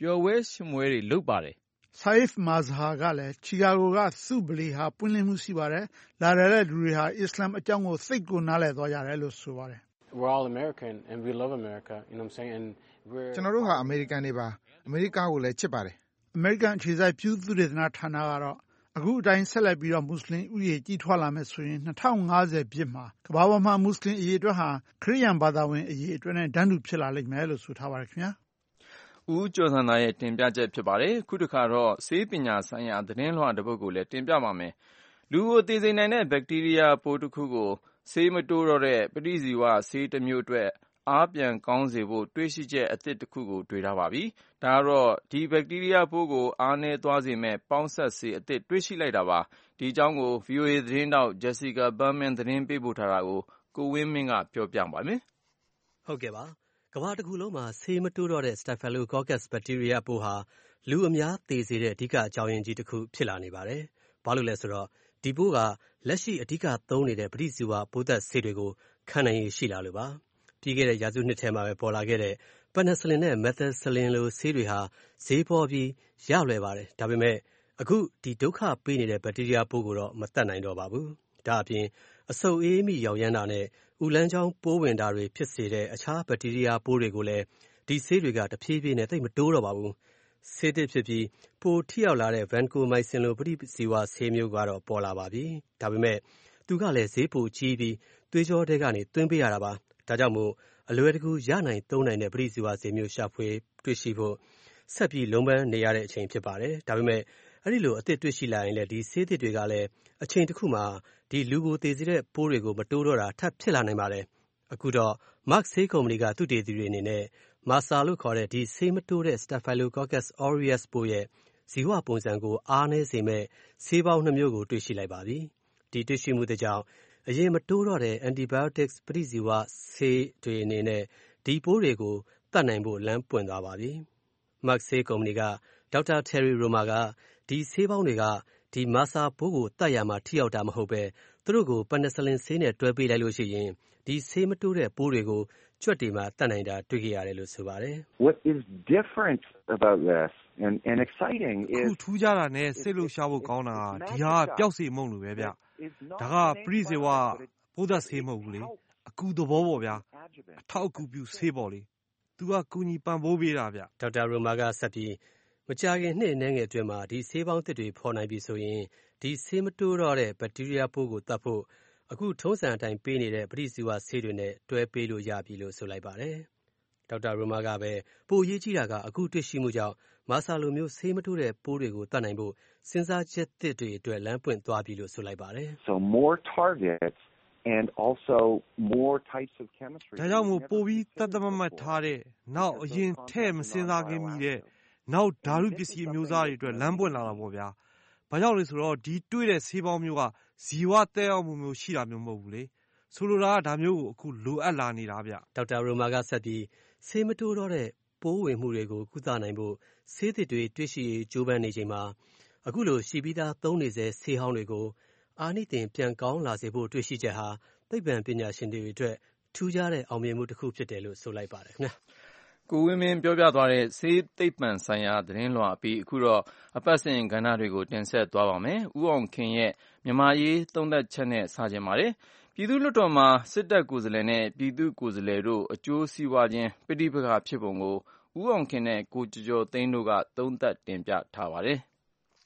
ပျော်ပွဲရှင်ပွဲတွေလုပ်ပါတယ် Saif Mazhar ကလည်းချီကာဂိုကသူ့ဗလီဟာပွင့်လင်းမှုရှိပါတယ်လာရတဲ့လူတွေဟာအစ္စလာမ်အကြောင်းကိုသိကိုနားလည်သွားကြတယ်လို့ဆိုပါတယ် We're all American and we love America, you know what I'm saying? And we're ကျွန်တော်တို့ဟာအမေရိကန်တွေပါအမေရိကကိုလည်းချစ်ပါတယ်အမေရိကန်အခြေစိုက်ပြုသုတေသနဌာနကတော့အခုအတိုင်းဆက်လက်ပြီးတော့မွတ်စလင်ဥယျာဉ်ကြီးထွားလာမယ်ဆိုရင်နှစ်ထောင်ငါးဆယ်ပြည့်မှာကမ္ဘာပေါ်မှာမွတ်စလင်အရေးအတွက်ဟာခရစ်ယာန်ဘာသာဝင်အရေးအတွက်နဲ့တန်းတူဖြစ်လာလိမ့်မယ်လို့ဆိုထားပါတယ်ခင်ဗျာဦးကျော်စံသာရဲ့တင်ပြချက်ဖြစ်ပါတယ်ခုတစ်ခါတော့ဆေးပညာဆိုင်ရာသတင်းလွှာတစ်ပုဒ်ကိုလည်းတင်ပြပါမယ်လူကိုသေစေနိုင်တဲ့ဘက်တီးရီးယားပိုးတစ်ခုကိုဆေးမတိုးတော့တဲ့ပဋိဇီဝဆေးတစ်မျိုးအတွက်အားပြန်ကောင်းစေဖို့တွေးရှိချက်အသစ်တစ်ခုကိုတွေ့ထားပါပြီဒါကတော့ဒီဘက်တီးရီးယားပိုးကိုအားနည်းသွားစေမဲ့ပေါင်းဆက်ဆေးအသစ်တွေးရှိလိုက်တာပါဒီအကြောင်းကို ဗွီအိုအေ သတင်းတောက် Jessica Berman သတင်းပေးပို့ထားတာကိုကိုဝင်းမင်းကပြောပြပါမယ်ဟုတ်ကဲ့ပါကမ္ဘာတစ်ခုလုံးမှာဆေးမတိုးတော့တဲ့ Staphylococcus bacteria ပိုးဟာလူအများသေစေတဲ့အဓိကအကြောင်းရင်းကြီးတစ်ခုဖြစ်လာနေပါတယ်ဘာလို့လဲဆိုတော့ဒီပိုးကလက်ရှိအဓိကသုံးနေတဲ့ပဋိဇီဝပိုးသက်ဆေးတွေကိုခံနိုင်ရရှိလာလို့ပါပြီးခဲ့တဲ့ရာစုနှစ်ထဲမှာပဲပေါ်လာခဲ့တဲ့ penicillin နဲ့ methicillin လိုဆေးတွေဟာဈေးပေါ်ပြီးရလွယ်ပါတယ်ဒါပေမဲ့အခုဒီဒုက္ခပေးနေတဲ့ဘက်တီးရီးယားပိုးကိုတော့မတတ်နိုင်တော့ပါဘူးဒါအပြင်အဆုတ်အေးမိရောက်ရမ်းတာနဲ့ဥလန်းချောင်းပိုးဝင်တာတွေဖြစ်စေတဲ့အခြားဘက်တီးရီးယားပိုးတွေကိုလည်းဒီဆေးတွေကတဖြည်းဖြည်းနဲ့သိပ်မတိုးတော့ပါဘူးဆေးသစ်ဖြစ်ပြီးပိုထိရောက်လာတဲ့ vancomycin လိုပဋိဇီဝဆေးမျိုးကတော့ပေါ်လာပါပြီဒါပေမဲ့သူကလည်းဈေးပိုကြီးပြီးသွေးကြောထဲကနေသွင်းပေးရတာပါဒါကြောင့်မို့အလွယ်တကူရနိုင်သုံးနိုင်တဲ့ပဋိဇီဝဆေးမျိုးရှာဖွေတွေ့ရှိဖို့ဆက်ပြီးလုံးပန်းနေရတဲ့အချိန်ဖြစ်ပါတယ်ဒါပေမဲ့အဲ့ဒီလိုအသစ်တွေ့ရှိလာရင်လည်းဒီဆေးသစ်တွေကလည်းအချိန်တစ်ခုမှာဒီလူကိုသေစေတဲ့ပိုးတွေကိုမတိုးတော့တာထပ်ဖြစ်လာနိုင်ပါတယ်အခုတော့ Merck ဆေးကုမ္ပဏီကသုတေသီတွေအနေနဲ့ Marsa လို့ခေါ်တဲ့ဒီဆေးမတိုးတဲ့ Staphylococcus aureus ပိုးရဲ့ဇီဝပုံစံကိုအားနည်းစေမဲ့ဆေးပေါင်းနှစ်မျိုးကိုတွေ့ရှိလိုက်ပါပြီဒီတွေ့ရှိမှုကြောင့်အရင်မတိုးတော့တဲ့ antibiotics ပဋိဇီဝဆေးတွေအနေနဲ့ဒီပိုးတွေကိုတတ်နိုင်ဖို့လမ်းပွင့်သွားပါပြီ Merck ဆေးကုမ္ပဏီကဒေါက်တာ Terry Romer ကဒီဆေးပေါင်းတွေကဒီ Marsa ပိုးကိုတတ်ရမှာထိရောက်တာမဟုတ်ပဲသူတို့ကို penicillin ဆေးနဲ့တွဲပေးလိုက်လို့ရှိရင်ဒီဆေးမတိုးတဲ့ပိုးတွေကိုကြွက်တွေမှာတတ်နိုင်တာတွေ့ခဲ့ရတယ်လို့ဆိုပါတယ် What is different about this and and exciting is ထူးခြားတာနဲ့စိတ်လှုပ်ရှားဖို့ကောင်းတာဒီဟာပျောက်စေမုံလို့ပဲဗျဒါကပရိဇေဝပိုးသက်ဆေးမဟုတ်ဘူးလေအကူသဘောပေါ့ဗျာအထောက်အကူပြုဆေးပေါ့လေသူကကူညီပံ့ပိုးပေးတာဗျဒေါက်တာရိုမာကဆက်ပြီးမကြာခင်နှစ်အနည်းငယ်အတွင်းမှာဒီဆေးပေါင်းသစ်တွေဖော်နိုင်ပြီဆိုရင်ဒီဆေးမတိုးတော့တဲ့ဘက်တီးရီးယားပိုးကိုတတ်ဖို့အခုထုံးစံအတိုင်းပေးနေတဲ့ပဋိဇီဝဆေးတွေနဲ့တွဲပေးလို့ရပြီလို့ဆိုလိုက်ပါတယ်ဒေါက်တာရိုမာကပဲပိုအရေးကြီးတာကအခုတွေ့ရှိမှုကြောင့်မာဆာလိုမျိုးဆေးမတိုးတဲ့ပိုးတွေကိုတတ်နိုင်ဖို့စဉ်းစားချက်သစ်တွေအတွက်လမ်းပွင့်သွားပြီလို့ဆိုလိုက်ပါတယ် So more targets and also more types of chemistry ဒါကြောင့်မို့ပိုပြီးတတ်တမတ်မတ်ထားတဲ့နောက်အရင်ထဲ့မစင်စားခင်မိတဲ့နောက်ဓာတုပစ္စည်းမျိုးစားတွေအတွက်လမ်းပွင့်လာတာပေါ့ဗျာဘာကြောင့်လဲဆိုတော့ဒီတွေ့တဲ့ဆေးပေါင်းမျိုးကဇီဝတဲအောင်မှုမျိုးရှိတာမျိုးမဟုတ်ဘူးလေဆိုလိုတာကဒါမျိုးကိုအခုလိုအပ်လာနေတာဗျဒေါက်တာရိုမာကဆက်ပြီးဆေးမတိုးတော့တဲ့ပိုးဝင်မှုတွေကိုကုသနိုင်ဖို့ဆေးသစ်တွေတွေ့ရှိကြိုးပမ်းနေချိန်မှာအခုလိုရှိပြီးသားသုံးနေစေဆေးဟောင်းတွေကိုအာနိသင်ပြန်ကောင်းလာစေဖို့တွေ့ရှိချက်ဟာသိပ္ပံပညာရှင်တွေအတွက်ထူးခြားတဲ့အောင်မြင်မှုတစ်ခုဖြစ်တယ်လို့ဆိုလိုက်ပါတယ်ခင်ဗျာကိုဝင်းမင်းပြောပြသွားတဲ့ဆေးသိပ္ပံဆိုင်ရာသတင်းလွှာပြီးအခုတော့အပတ်စဉ်ကဏ္ဍတွေကိုတင်ဆက်သွားပါမယ်။ဦးအောင်ခင်ရဲ့မြန်မာရေးသုံးသပ်ချက်နဲ့စတင်ပါတယ်။ပြည်သူ့လွှတ်တော်မှာစစ်တပ်ကိုယ်စားလှယ်နဲ့ပြည်သူ့ကိုယ်စားလှယ်တို့အကျိုးစီးပွားချင်းပဋိပက္ခဖြစ်ပုံကိုဦးအောင်ခင်နဲ့ကိုကျော်ကျော်သိန်းတို့ကသုံးသပ်တင်ပြထားပါတယ်။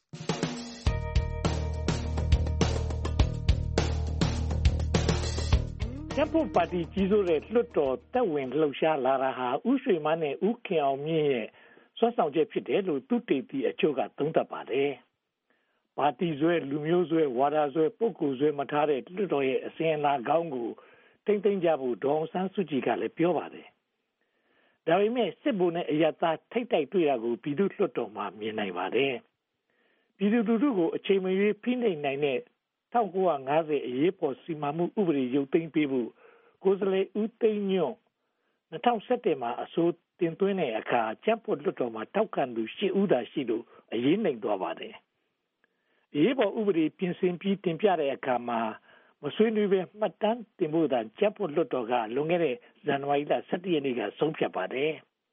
ရပ်ဖို့ပါတီကြီးစိုးတဲ့လွှတ်တော်တက်ဝင်လှုပ်ရှားလာတာဟာဥရွှေမန်းနဲ့ဥခင်အောင်မြင့်ရဲ့စွမ်းဆောင်ချက်ဖြစ်တယ်လို့သူတေတီအချို့ကသုံးသပ်ပါတယ်။ပါတီဆွဲလူမျိုးဆွဲဝါဒဆွဲပုဂ္ဂိုလ်ဆွဲမထားတဲ့လွှတ်တော်ရဲ့အစဉ်အလာကောင်းကိုထိမ့်သိမ့်ကြဖို့ဒေါအောင်ဆန်းစုကြည်ကလည်းပြောပါတယ်။ဒါပေမဲ့စစ်ဗိုလ်နဲ့အယက်သားထိတ်တိုက်တွေ့တာကိုပြည်သူ့လွှတ်တော်မှာမြင်နိုင်ပါတယ်။ပြည်သူလူထုကိုအချိန်မရွေးဖိနှိပ်နိုင်တဲ့၁၉၅၀အရေးပေါ်စီမံမှုဥပဒေရုပ်သိမ်းပေးဖို့ကိုယ်စားလှယ်ဦးသိန်းညွန့်၂၀၁၁မှာအဆိုတင်သွင်းတဲ့အခါကြက်ပွတ်လွှတ်တော်မှာထောက်ခံသူ၈ဦးသာရှိလို့အရေးနိုင်သွားပါတယ်။အရေးပေါ်ဥပဒေပြင်ဆင်ပြီးတင်ပြတဲ့အခါမှာမဆွေးနွေးပဲမှတ်တမ်းတင်ဖို့သာကြက်ပွတ်လွှတ်တော်ကလွန်ခဲ့တဲ့ဇန်နဝါရီလ၁၁ရက်နေ့ကဆုံးဖြတ်ပါတယ်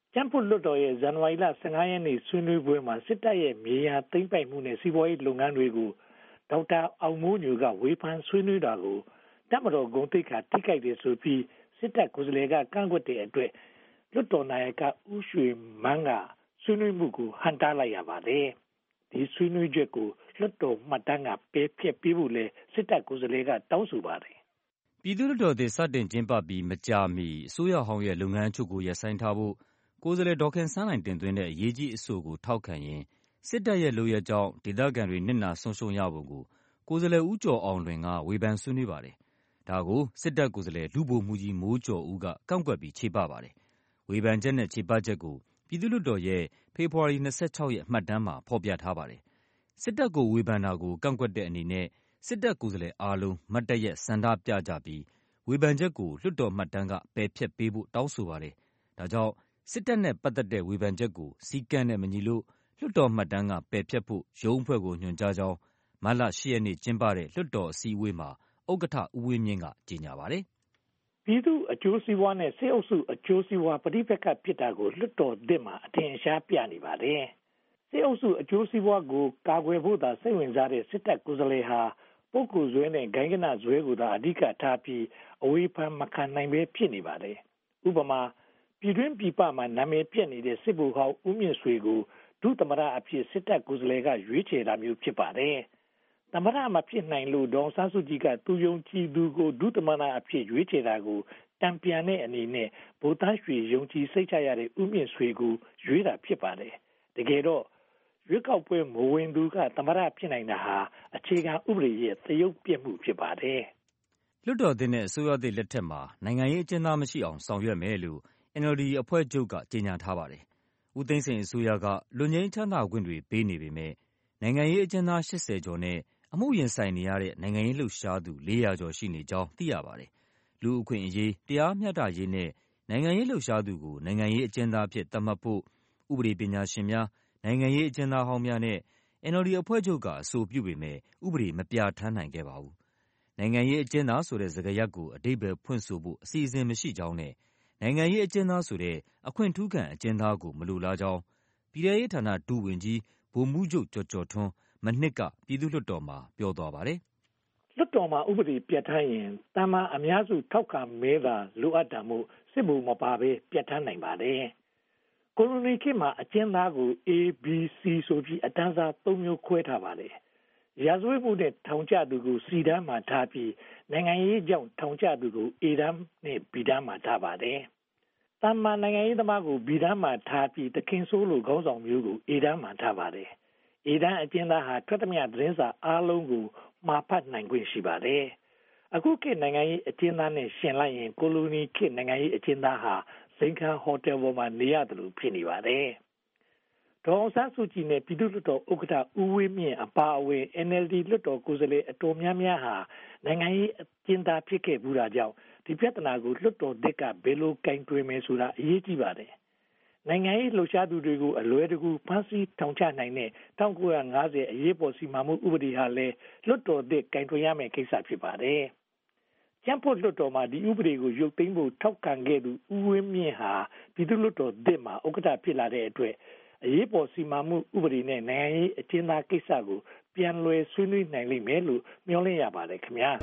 ကျန်းဖို့လွတ်တော်ရဲ့ဇန်နဝါရီလဆယ့်ငါးရက်နေ့ဆွေးနွေးပွဲမှာစစ်တပ်ရဲ့မြေယာသိမ်းပိုက်မှုနဲ့စီးပွားရေးလုပ်ငန်းတွေကိုဒေါက်တာအောင်မိုးညိုကဝေဖန်ဆွေးနွေးတာကိုတပ်မတော်ဂုဏ်သိက္ခာထိခိုက်တယ်ဆိုပြီးစစ်တပ်ကိုယ်စားလှယ်ကကန့်ကွက်တဲ့အတွက်လွတ်တော်နာယကဦးရွှေမန်းကဆွေးနွေးမှုကိုဟန်တာလိုက်ရပါတယ်။ဒီဆွေးနွေးချက်ကိုလွတ်တော်မှတ်တမ်းကပယ်ဖျက်ပေးဖို့လဲစစ်တပ်ကိုယ်စားလှယ်ကတောင်းဆိုပါတယ်။ပြည်သူ့လွှတ်တော်သစ်စတင်ကျင်းပပြီးမကြာမီအစိုးရဟောင်းရဲ့လုပ်ငန်းအချို့ကိုရပ်ဆိုင်းထားဖို့ကိုယ်စားလှယ်ဒေါ်ခင်စန်းနိုင်တင်သွင်းတဲ့အရေးကြီးအဆိုကိုထောက်ခံရင်စစ်တပ်ရဲ့လုပ်ရပ်ကြောင့်ဒေသခံတွေနစ်နာဆုံးရှုံးရပုံကိုကိုယ်စားလှယ်ဦးကျော်အောင်လွင်ကဝေဖန်ဆွေးနွေးပါတယ်။ဒါကိုစစ်တပ်ကိုယ်စားလှယ်လူပိုမှုကြီးမိုးကျော်ဦးကကန့်ကွက်ပြီးချေပပါတယ်။ဝေဖန်ချက်နဲ့ချေပချက်ကိုပြည်သူ့လွှတ်တော်ရဲ့ဖေဖော်ဝါရီ၂၆ရက်မှတ်တမ်းမှာဖော်ပြထားပါတယ်။စစ်တပ်ကိုဝေဖန်တာကိုကန့်ကွက်တဲ့အနေနဲ့စစ်တပ်ကိုယ်စားလှယ်အားလုံးမတ်တရက်ဆန္ဒပြကြပြီးဝေဖန်ချက်ကိုလွှတ်တော်မှတ်တမ်းကပယ်ဖျက်ပေးဖို့တောင်းဆိုပါတယ်။ဒါကြောင့်စစ်တပ်နဲ့ပတ်သက်တဲ့ဝေဖန်ချက်ကိုစည်းကမ်းနဲ့မညီလို့လွှတ်တော်မှတ်တမ်းကပယ်ဖျက်ဖို့ရုံးအဖွဲ့ကိုညွှန်ကြားကြောင်းမတ်လ၈ရက်နေ့ကျင်းပတဲ့လွှတ်တော်အစည်းအဝေးမှာဥက္ကဋ္ဌဦးဝင်းမြင့်ကကြေညာပါတယ်။ပြည်သူအကျိုးစီးပွားနဲ့စစ်အုပ်စုအကျိုးစီးပွားပဋိပက္ခဖြစ်တာကိုလွှတ်တော်သစ်မှာအထင်ရှားပြနေပါတယ်။စစ်အုပ်စုအကျိုးစီးပွားကိုကာကွယ်ဖို့သာစိတ်ဝင်စားတဲ့စစ်တပ်ကိုယ်စားလှယ်ဟာပုဂ္ဂိုလ်ဇွဲနဲ့ဂိုင်းကနဇွဲကိုသာအဓိကထားပြီးအဝေဖန်မခံနိုင်ပဲဖြစ်နေပါတယ်။ဥပမာပြည်တွင်းပြည်ပမှာနာမည်ပြက်နေတဲ့စစ်ဗိုလ်ဟောင်းဦးမြင့်ဆွေကိုဒုသမရအဖြစ်စစ်တပ်ကိုယ်စားလှယ်ကရွေးချယ်တာမျိုးဖြစ်ပါတယ်။သမရမဖြစ်နိုင်လို့ဒေါ်ဆန်းစုကြည်ကသူယုံကြည်သူကိုဒုသမရအဖြစ်ရွေးချယ်တာကိုတံပြန်တဲ့အနေနဲ့ဗိုလ်သားရွှေယုံကြည်စိတ်ချရတဲ့ဦးမြင့်ဆွေကိုရွေးတာဖြစ်ပါတယ်။တကယ်တော့ရွေးကောက်ပွဲမဝင်သူကသမရဖြစ်နိုင်တာဟာအခြေခံဥပဒေရဲ့သရုပ်ပြက်မှုဖြစ်ပါတယ်။လွှတ်တော်သစ်နဲ့အစိုးရသစ်လက်ထက်မှာနိုင်ငံရေးအကျဉ်းသားမရှိအောင်ဆောင်ရွက်မယ်လို့ အန် အယ်လ် ဒီ အဖွဲ့ချုပ်ကကြေညာထားပါတယ်။ဦးသိန်းစိန်အစိုးရကလွတ်ငြိမ်းချမ်းသာခွင့်တွေပေးနေပေမဲ့နိုင်ငံရေးအကျဉ်းသား၈၀ကျော်နဲ့အမှုရင်ဆိုင်နေရတဲ့နိုင်ငံရေးလှုပ်ရှားသူလေးရာကျော်ရှိနေကြောင်းသိရပါတယ်။လူ့အခွင့်အရေး၊တရားမျှတရေးနဲ့နိုင်ငံရေးလှုပ်ရှားသူကိုနိုင်ငံရေးအကျဉ်းသားအဖြစ်သတ်မှတ်ဖို့ဥပဒေပညာရှင်များ၊နိုင်ငံရေးအကျဉ်းသားဟောင်းများနဲ့ အန် အယ်လ် ဒီ အဖွဲ့ချုပ်ကအဆိုပြုပေမဲ့ဥပဒေမပြဌာန်းနိုင်ခဲ့ပါဘူး။နိုင်ငံရေးအကျဉ်းသားဆိုတဲ့စကားရပ်ကိုအဓိပ္ပါယ်ဖွင့်ဆိုဖို့အစီအစဉ်မရှိကြောင်းနဲ့နိုင်ငံရေးအကျဉ်းသားဆိုတဲ့အခွင့်ထူးခံအကျဉ်းသားကိုမလိုလားကြောင်းပြည်ထဲရေးဌာနဒုဝန်ကြီးဗိုလ်မှူးချုပ်ကျော်ကျော်ထွန်းမနှစ်ကပြည်သူ့လွှတ်တော်မှာပြောသွားပါတယ်။လွှတ်တော်မှာဥပဒေပြဋ္ဌာန်းရင်တာမန်အများစုထောက်ခံမဲသာလိုအပ်တာမို့စစ်ဗိုလ်မပါဘဲပြဋ္ဌာန်းနိုင်ပါတယ်။ကိုလိုနီခေတ်မှာအကျဉ်းသားကို A B C ဆိုပြီးအတန်းစားသုံးမျိုးခွဲထားပါတယ်။ရာဇဝတ်မှုနဲ့ထောင်ကျသူကို C တန်းမှာထားပြီးနိုင်ငံရေးကြောင့်ထောင်ကျသူကို A တန်းနဲ့ B တန်းမှာထားပါတယ်။တာမန်နိုင်ငံရေးသမားကို B တန်းမှာထားပြီးတခင်ဆိုးလိုခေါင်းဆောင်မျိုးကို A တန်းမှာထားပါတယ်။ A တန်းအကျဉ်းသားဟာထွက်သမျှသတင်းစာအားလုံးကိုမှာဖတ်နိုင်ခွင့်ရှိပါတယ်။အခုခေတ်နိုင်ငံရေးအကျဉ်းသားနဲ့ရှင်လိုက်ရင်ကိုလိုနီခေတ်နိုင်ငံရေးအကျဉ်းသားဟာဇိမ်ခံဟိုတယ်ပေါ်မှာနေရတယ်လို့ဖြစ်နေပါတယ်။ဒေါ်အောင်ဆန်းစုကြည်နဲ့ပြည်သူ့လွှတ်တော်ဥက္ကဋ္ဌဦးဝင်းမြင့်အပါအဝင် အန် အယ်လ် ဒီ လွှတ်တော်ကိုယ်စားလှယ်အတော်များများဟာနိုင်ငံရေးအကျဉ်းသားဖြစ်ခဲ့ဘူးတာကြောင့်ဒီပြဿနာကိုလွှတ်တော်သစ်ကဘယ်လိုကင်တွယ်မယ်ဆိုတာအရေးကြီးပါတယ်။နိုင်ငံရေးလှုပ်ရှားသူတွေကိုအလွယ်တကူဖမ်းဆီးထောင်ချနိုင်တဲ့၁၉၅၀အရေးပေါ်စီမံမှုဥပဒေဟာလည်းလွှတ်တော်သစ်ကင်တွယ်ရမယ့်ကိစ္စဖြစ်ပါတယ်။ကျန်းဖို့လွှတ်တော်မှာဒီဥပဒေကိုရုပ်သိမ်းဖို့ထောက်ခံခဲ့သူဦးဝင်းမြင့်ဟာပြည်သူ့လွှတ်တော်သစ်မှာဥက္ကဋ္ဌဖြစ်လာတဲ့အတွက်အရေးပေါ်စီမံမှုဥပဒေနဲ့နိုင်ငံရေးအကျဉ်းသားကိစ္စကိုပြန်လည်ဆွေးနွေးနိုင်လိမ့်မယ်လို့မျှော်လင့်ရပါတယ်ခင်ဗျာ။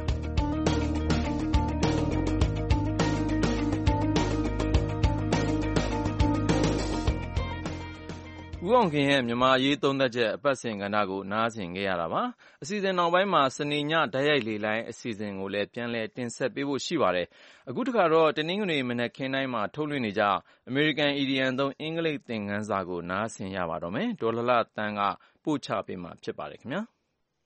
ဦးအောင်ခင်ရဲ့မြန်မာအရေးသုံးသပ်ချက်အပတ်စဉ်ကဏ္ဍကိုနားဆင်ခဲ့ရတာပါ။အစီအစဉ်နောက်ပိုင်းမှာစနေညတိုက်ရိုက်လေလိုင်းအစီအစဉ်ကိုလည်းပြန်လည်တင်ဆက်ပေးဖို့ရှိပါတယ်။အခုတခါတော့တနင်္ဂနွေမနက်ခင်းတိုင်းမှာထုတ်လွှင့်နေကြအမေရိကန်အီဒီယံသုံးအင်္ဂလိပ်သင်ခန်းစာကိုနားဆင်ရပါတော့မယ်။ဒေါ်လလတန်းကပို့ချပေးမှာဖြစ်ပါတယ်ခင်ဗျာ။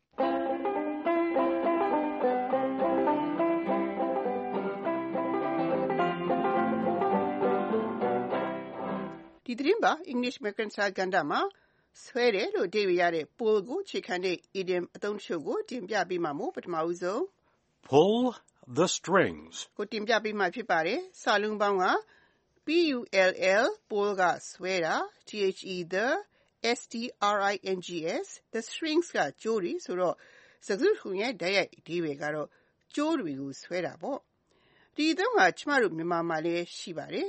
ဒီသတင်းပါ English American စာကဏ္ဍမှာဆွဲတယ်လို့အဓိပ္ပာယ်ရတဲ့ pull ကိုအခြေခံတဲ့ idiom အသုံးတချို့ကိုတင်ပြပေးမှာမို့ပထမဦးဆုံး pull the strings ကိုတင်ပြပေးမှာဖြစ်ပါတယ်။စာလုံးပေါင်းက P U L L pull ကဆွဲတာ T H E the S T R I N G S the strings ကကြိုးတွေဆိုတော့စကားစုခုရဲ့တိုက်ရိုက်အဓိပ္ပာယ်ကတော့ကြိုးတွေကိုဆွဲတာပေါ့။ဒီအသုံးကကျမတို့မြန်မာမှာလည်းရှိပါတယ်။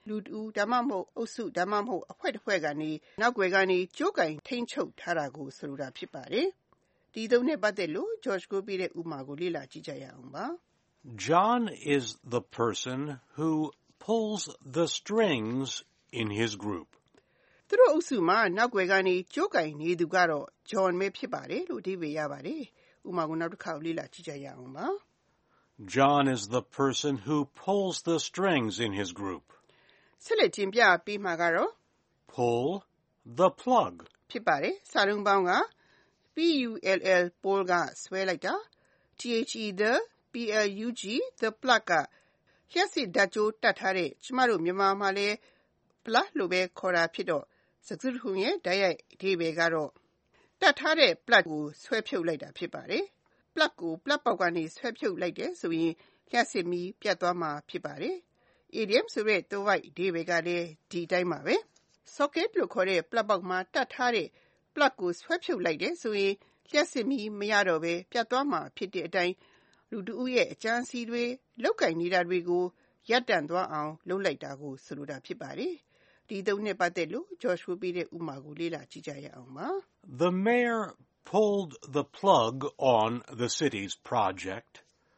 လူတူဒါမှမဟုတ်အုပ်စုဒါမှမဟုတ်အဖွဲ့တစ်ဖွဲ့ကနေနောက်ွယ်ကနေကြိုးကင်ထိန်းချုပ်ထားတာကိုဆိုလိုတာဖြစ်ပါတယ်။ဒီသုံးနဲ့ပတ်သက်လို့ George ကိုပြတဲ့ဥမာကိုလေ့လာကြည့်ကြရအောင်ပါ။ John is the person who pulls the strings in his group. သူတို့အုပ်စုမှာနောက်ွယ်ကနေကြိုးကင်နေသူကတော့ John ပဲဖြစ်ပါတယ်လို့အဓိပ္ပာယ်ရပါတယ်။ဥမာကိုနောက်တစ်ခါလေ့လာကြည့်ကြရအောင်ပါ။ John is the person who pulls the strings in his group. ဆက်လက်တင်ပြပေးမှာကတော့ pull the plug ဖြစ်ပါတယ်။စာလုံးပေါင်းက P U L L pull ကဆွဲလိုက်တာ T H E the P L U G the plug ကလျှက်စစ်ဓာတ်ကြိုးတတ်ထားတဲ့ကျမတို့မြန်မာမှာလဲ plug လို့ပဲခေါ်တာဖြစ်တော့စကားစုခုရဲ့တိုက်ရိုက်အဓိပ္ပာယ်ကတော့တတ်ထားတဲ့ plug ကိုဆွဲဖြုတ်လိုက်တာဖြစ်ပါတယ်။ plug ကို plug ပေါက်ကနေဆွဲဖြုတ်လိုက်တယ်ဆိုရင်လျှက်စစ်မီးပြတ်သွားမှာဖြစ်ပါတယ်။ idiom ဆိုတဲ့သွယ်ဝိုက်အဓိပ္ပာယ်ကလည်းဒီတိုင်းပါပဲ။ socket လို့ခေါ်တဲ့ plug ပေါက်မှာတတ်ထားတဲ့ plug ကိုဆွဲဖြုတ်လိုက်တယ်ဆိုရင်လျှက်စစ်မီးမရတော့ဘဲပြတ်သွားမှာဖြစ်တဲ့အတိုင်းလူတဦးရဲ့အကြံစီတွေလောက်ကင်နေတာတွေကိုရပ်တန့်သွားအောင်လုပ်လိုက်တာကိုဆိုလိုတာဖြစ်ပါတယ်။ဒီသုံးနဲ့ပတ်သက်လို့ George ကိုပြတဲ့ဥမာကိုလေ့လာကြည့်ကြရအောင်ပါ။ The mayor pulled the plug on the city's project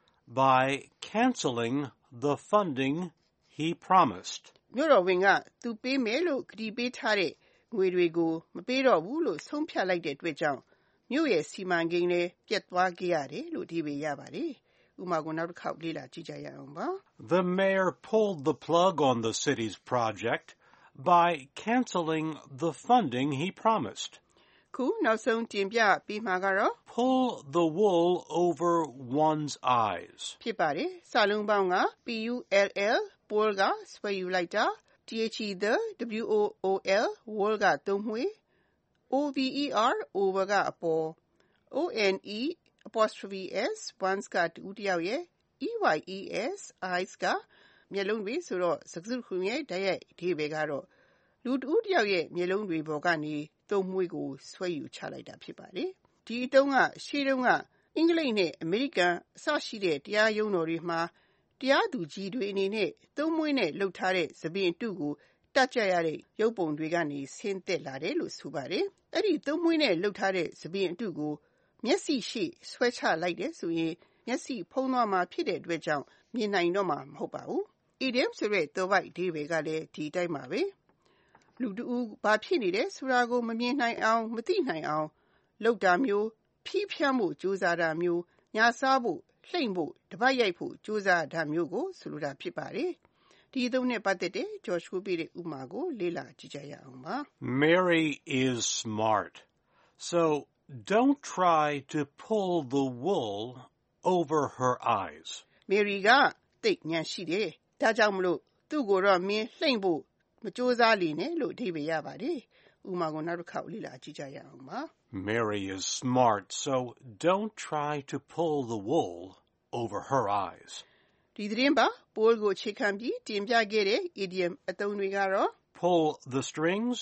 by cancelling the funding he promised. မြို့တော်ဝင်ကသူပေးမယ်လို့ကတိပေးထားတဲ့ငွေတွေကိုမပေးတော့ဘူးလို့ဆုံးဖြတ်လိုက်တဲ့အတွက်ကြောင့်မြို့ရဲ့စီမံကိန်းလည်းပြတ်သွားခဲ့ရတယ်လို့အဓိပ္ပာယ်ရပါတယ်။ဥမာကိုနောက်တစ်ခေါက်လေ့လာကြည့်ကြရအောင်ပါ။ The mayor pulled the plug on the city's project by cancelling the funding he promised. ခုနောက်ဆုံးတင်ပြပေးမှာကတော့ pull the wool over one's eyes ဖြစ်ပါတယ်။စာလုံးပေါင်းက P U L L pull ကဆွဲယူလိုက်တာ T H E the W O O L wool ကသုံးမွေ O V E R over ကအပေါ် O N E apostrophe S one's ကတူတယောက်ရဲ့ E Y E S eyes ကမျက်လုံးတွေဆိုတော့စကားစုခုရဲ့တိုက်ရိုက်အဓိပ္ပာယ်ကတော့လူတူတယောက်ရဲ့မျက်လုံးတွေပေါ်ကနေသုံးမွေကိုဆွဲယူချလိုက်တာဖြစ်ပါတယ်။ဒီအတုံးကရှေးတုန်းကအင်္ဂလိပ်နဲ့အမေရိကန်အစရှိတဲ့တရားရုံးတော်တွေမှာတရားသူကြီးတွေအနေနဲ့သုံးမွေးနဲ့လှုပ်ထားတဲ့သပင်အတုကိုတတ်ကြရတဲ့ရုပ်ပုံတွေကနေဆင်းသက်လာတယ်လို့ဆိုပါတယ်။အဲ့ဒီသုံးမွေးနဲ့လှုပ်ထားတဲ့သပင်အတုကိုမျက်စိရှိဆွဲချလိုက်တယ်ဆိုရင်မျက်စိဖုံးသွားမှာဖြစ်တဲ့အတွက်ကြောင့်မြင်နိုင်တော့မှာမဟုတ်ပါဘူး။ idiom ဆိုတဲ့သွယ်ဝိုက်အဓိပ္ပာယ်ကလည်းဒီတိုင်းပါပဲ။လူတူဘာဖြစ်နေတယ်ဆိုတာကိုမမြင်နိုင်အောင်မသိနိုင်အောင်လုပ်တာမျိုးဖြီးဖြန်းဖို့ကြိုးစားတာမျိုးညာစားဖို့လှိမ့်ဖို့တပတ်ရိုက်ဖို့ကြိုးစားတာမျိုးကိုဆိုလိုတာဖြစ်ပါတယ်။ဒီသုံးနဲ့ပတ်သက်တဲ့ George ကိုပြတဲ့ဥမာကိုလေ့လာကြည့်ကြရအောင်ပါ။ Mary is smart. So don't try to pull the wool over her eyes. Mary ကသိဉာဏ်ရှိတယ်။ဒါကြောင့်မလို့သူ့ကိုတော့မင်းလှိမ့်ဖို့မကြိုးစားလေနဲ့လို့အဓိပ္ပာယ်ရပါတယ်။ဥမာကိုနောက်တစ်ခါလေ့လာကြည့်ကြရအောင်ပါ။ Mary is smart, so don't try to pull the wool over her eyes. ဒီသတင်းပါပိုးကိုအခြေခံပြီးတင်ပြခဲ့တဲ့ idiom အသုံးတွေကတော့ pull the strings,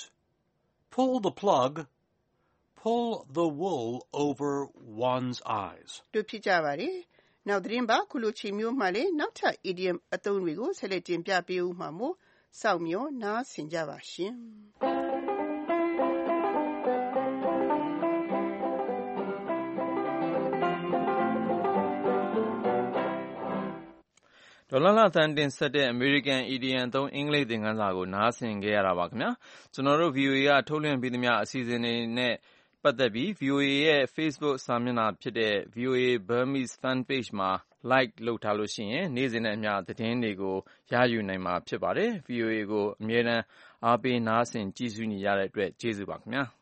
pull the plug, pull the wool over one's eyes. တို့ဖြစ်ကြပါတယ်။နောက်သတင်းပါခုလိုချိန်မျိုးမှလည်းနောက်ထပ် idiom အသုံးတွေကိုဆက်လက်တင်ပြပေးဦးမှာမို့စောင့်မျှော်နားဆင်ကြပါရှင်။ဒေါ်လာလာသန်တင်ဆက်တဲ့ American Idiom သုံးအင်္ဂလိပ်သင်ခန်းစာကိုနားဆင်ခဲ့ရတာပါခင်ဗျာကျွန်တော်တို့ V O A ကထုတ်လွှင့်ပေးသမျှအစီအစဉ်တွေနဲ့ပတ်သက်ပြီး V O A ရဲ့ Facebook စာမျက်နှာဖြစ်တဲ့ V O A Burmese Fan Page မှာ like လုပ်ထားလို့ရှိရင်နေ့စဉ်နဲ့အမျှသတင်းတွေကိုရယူနိုင်မှာဖြစ်ပါတယ် V O A ကိုအမြဲတမ်းအားပေးနားဆင်ကြည့်ရှုနေရတဲ့အတွက်ကျေးဇူးပါခင်ဗျာ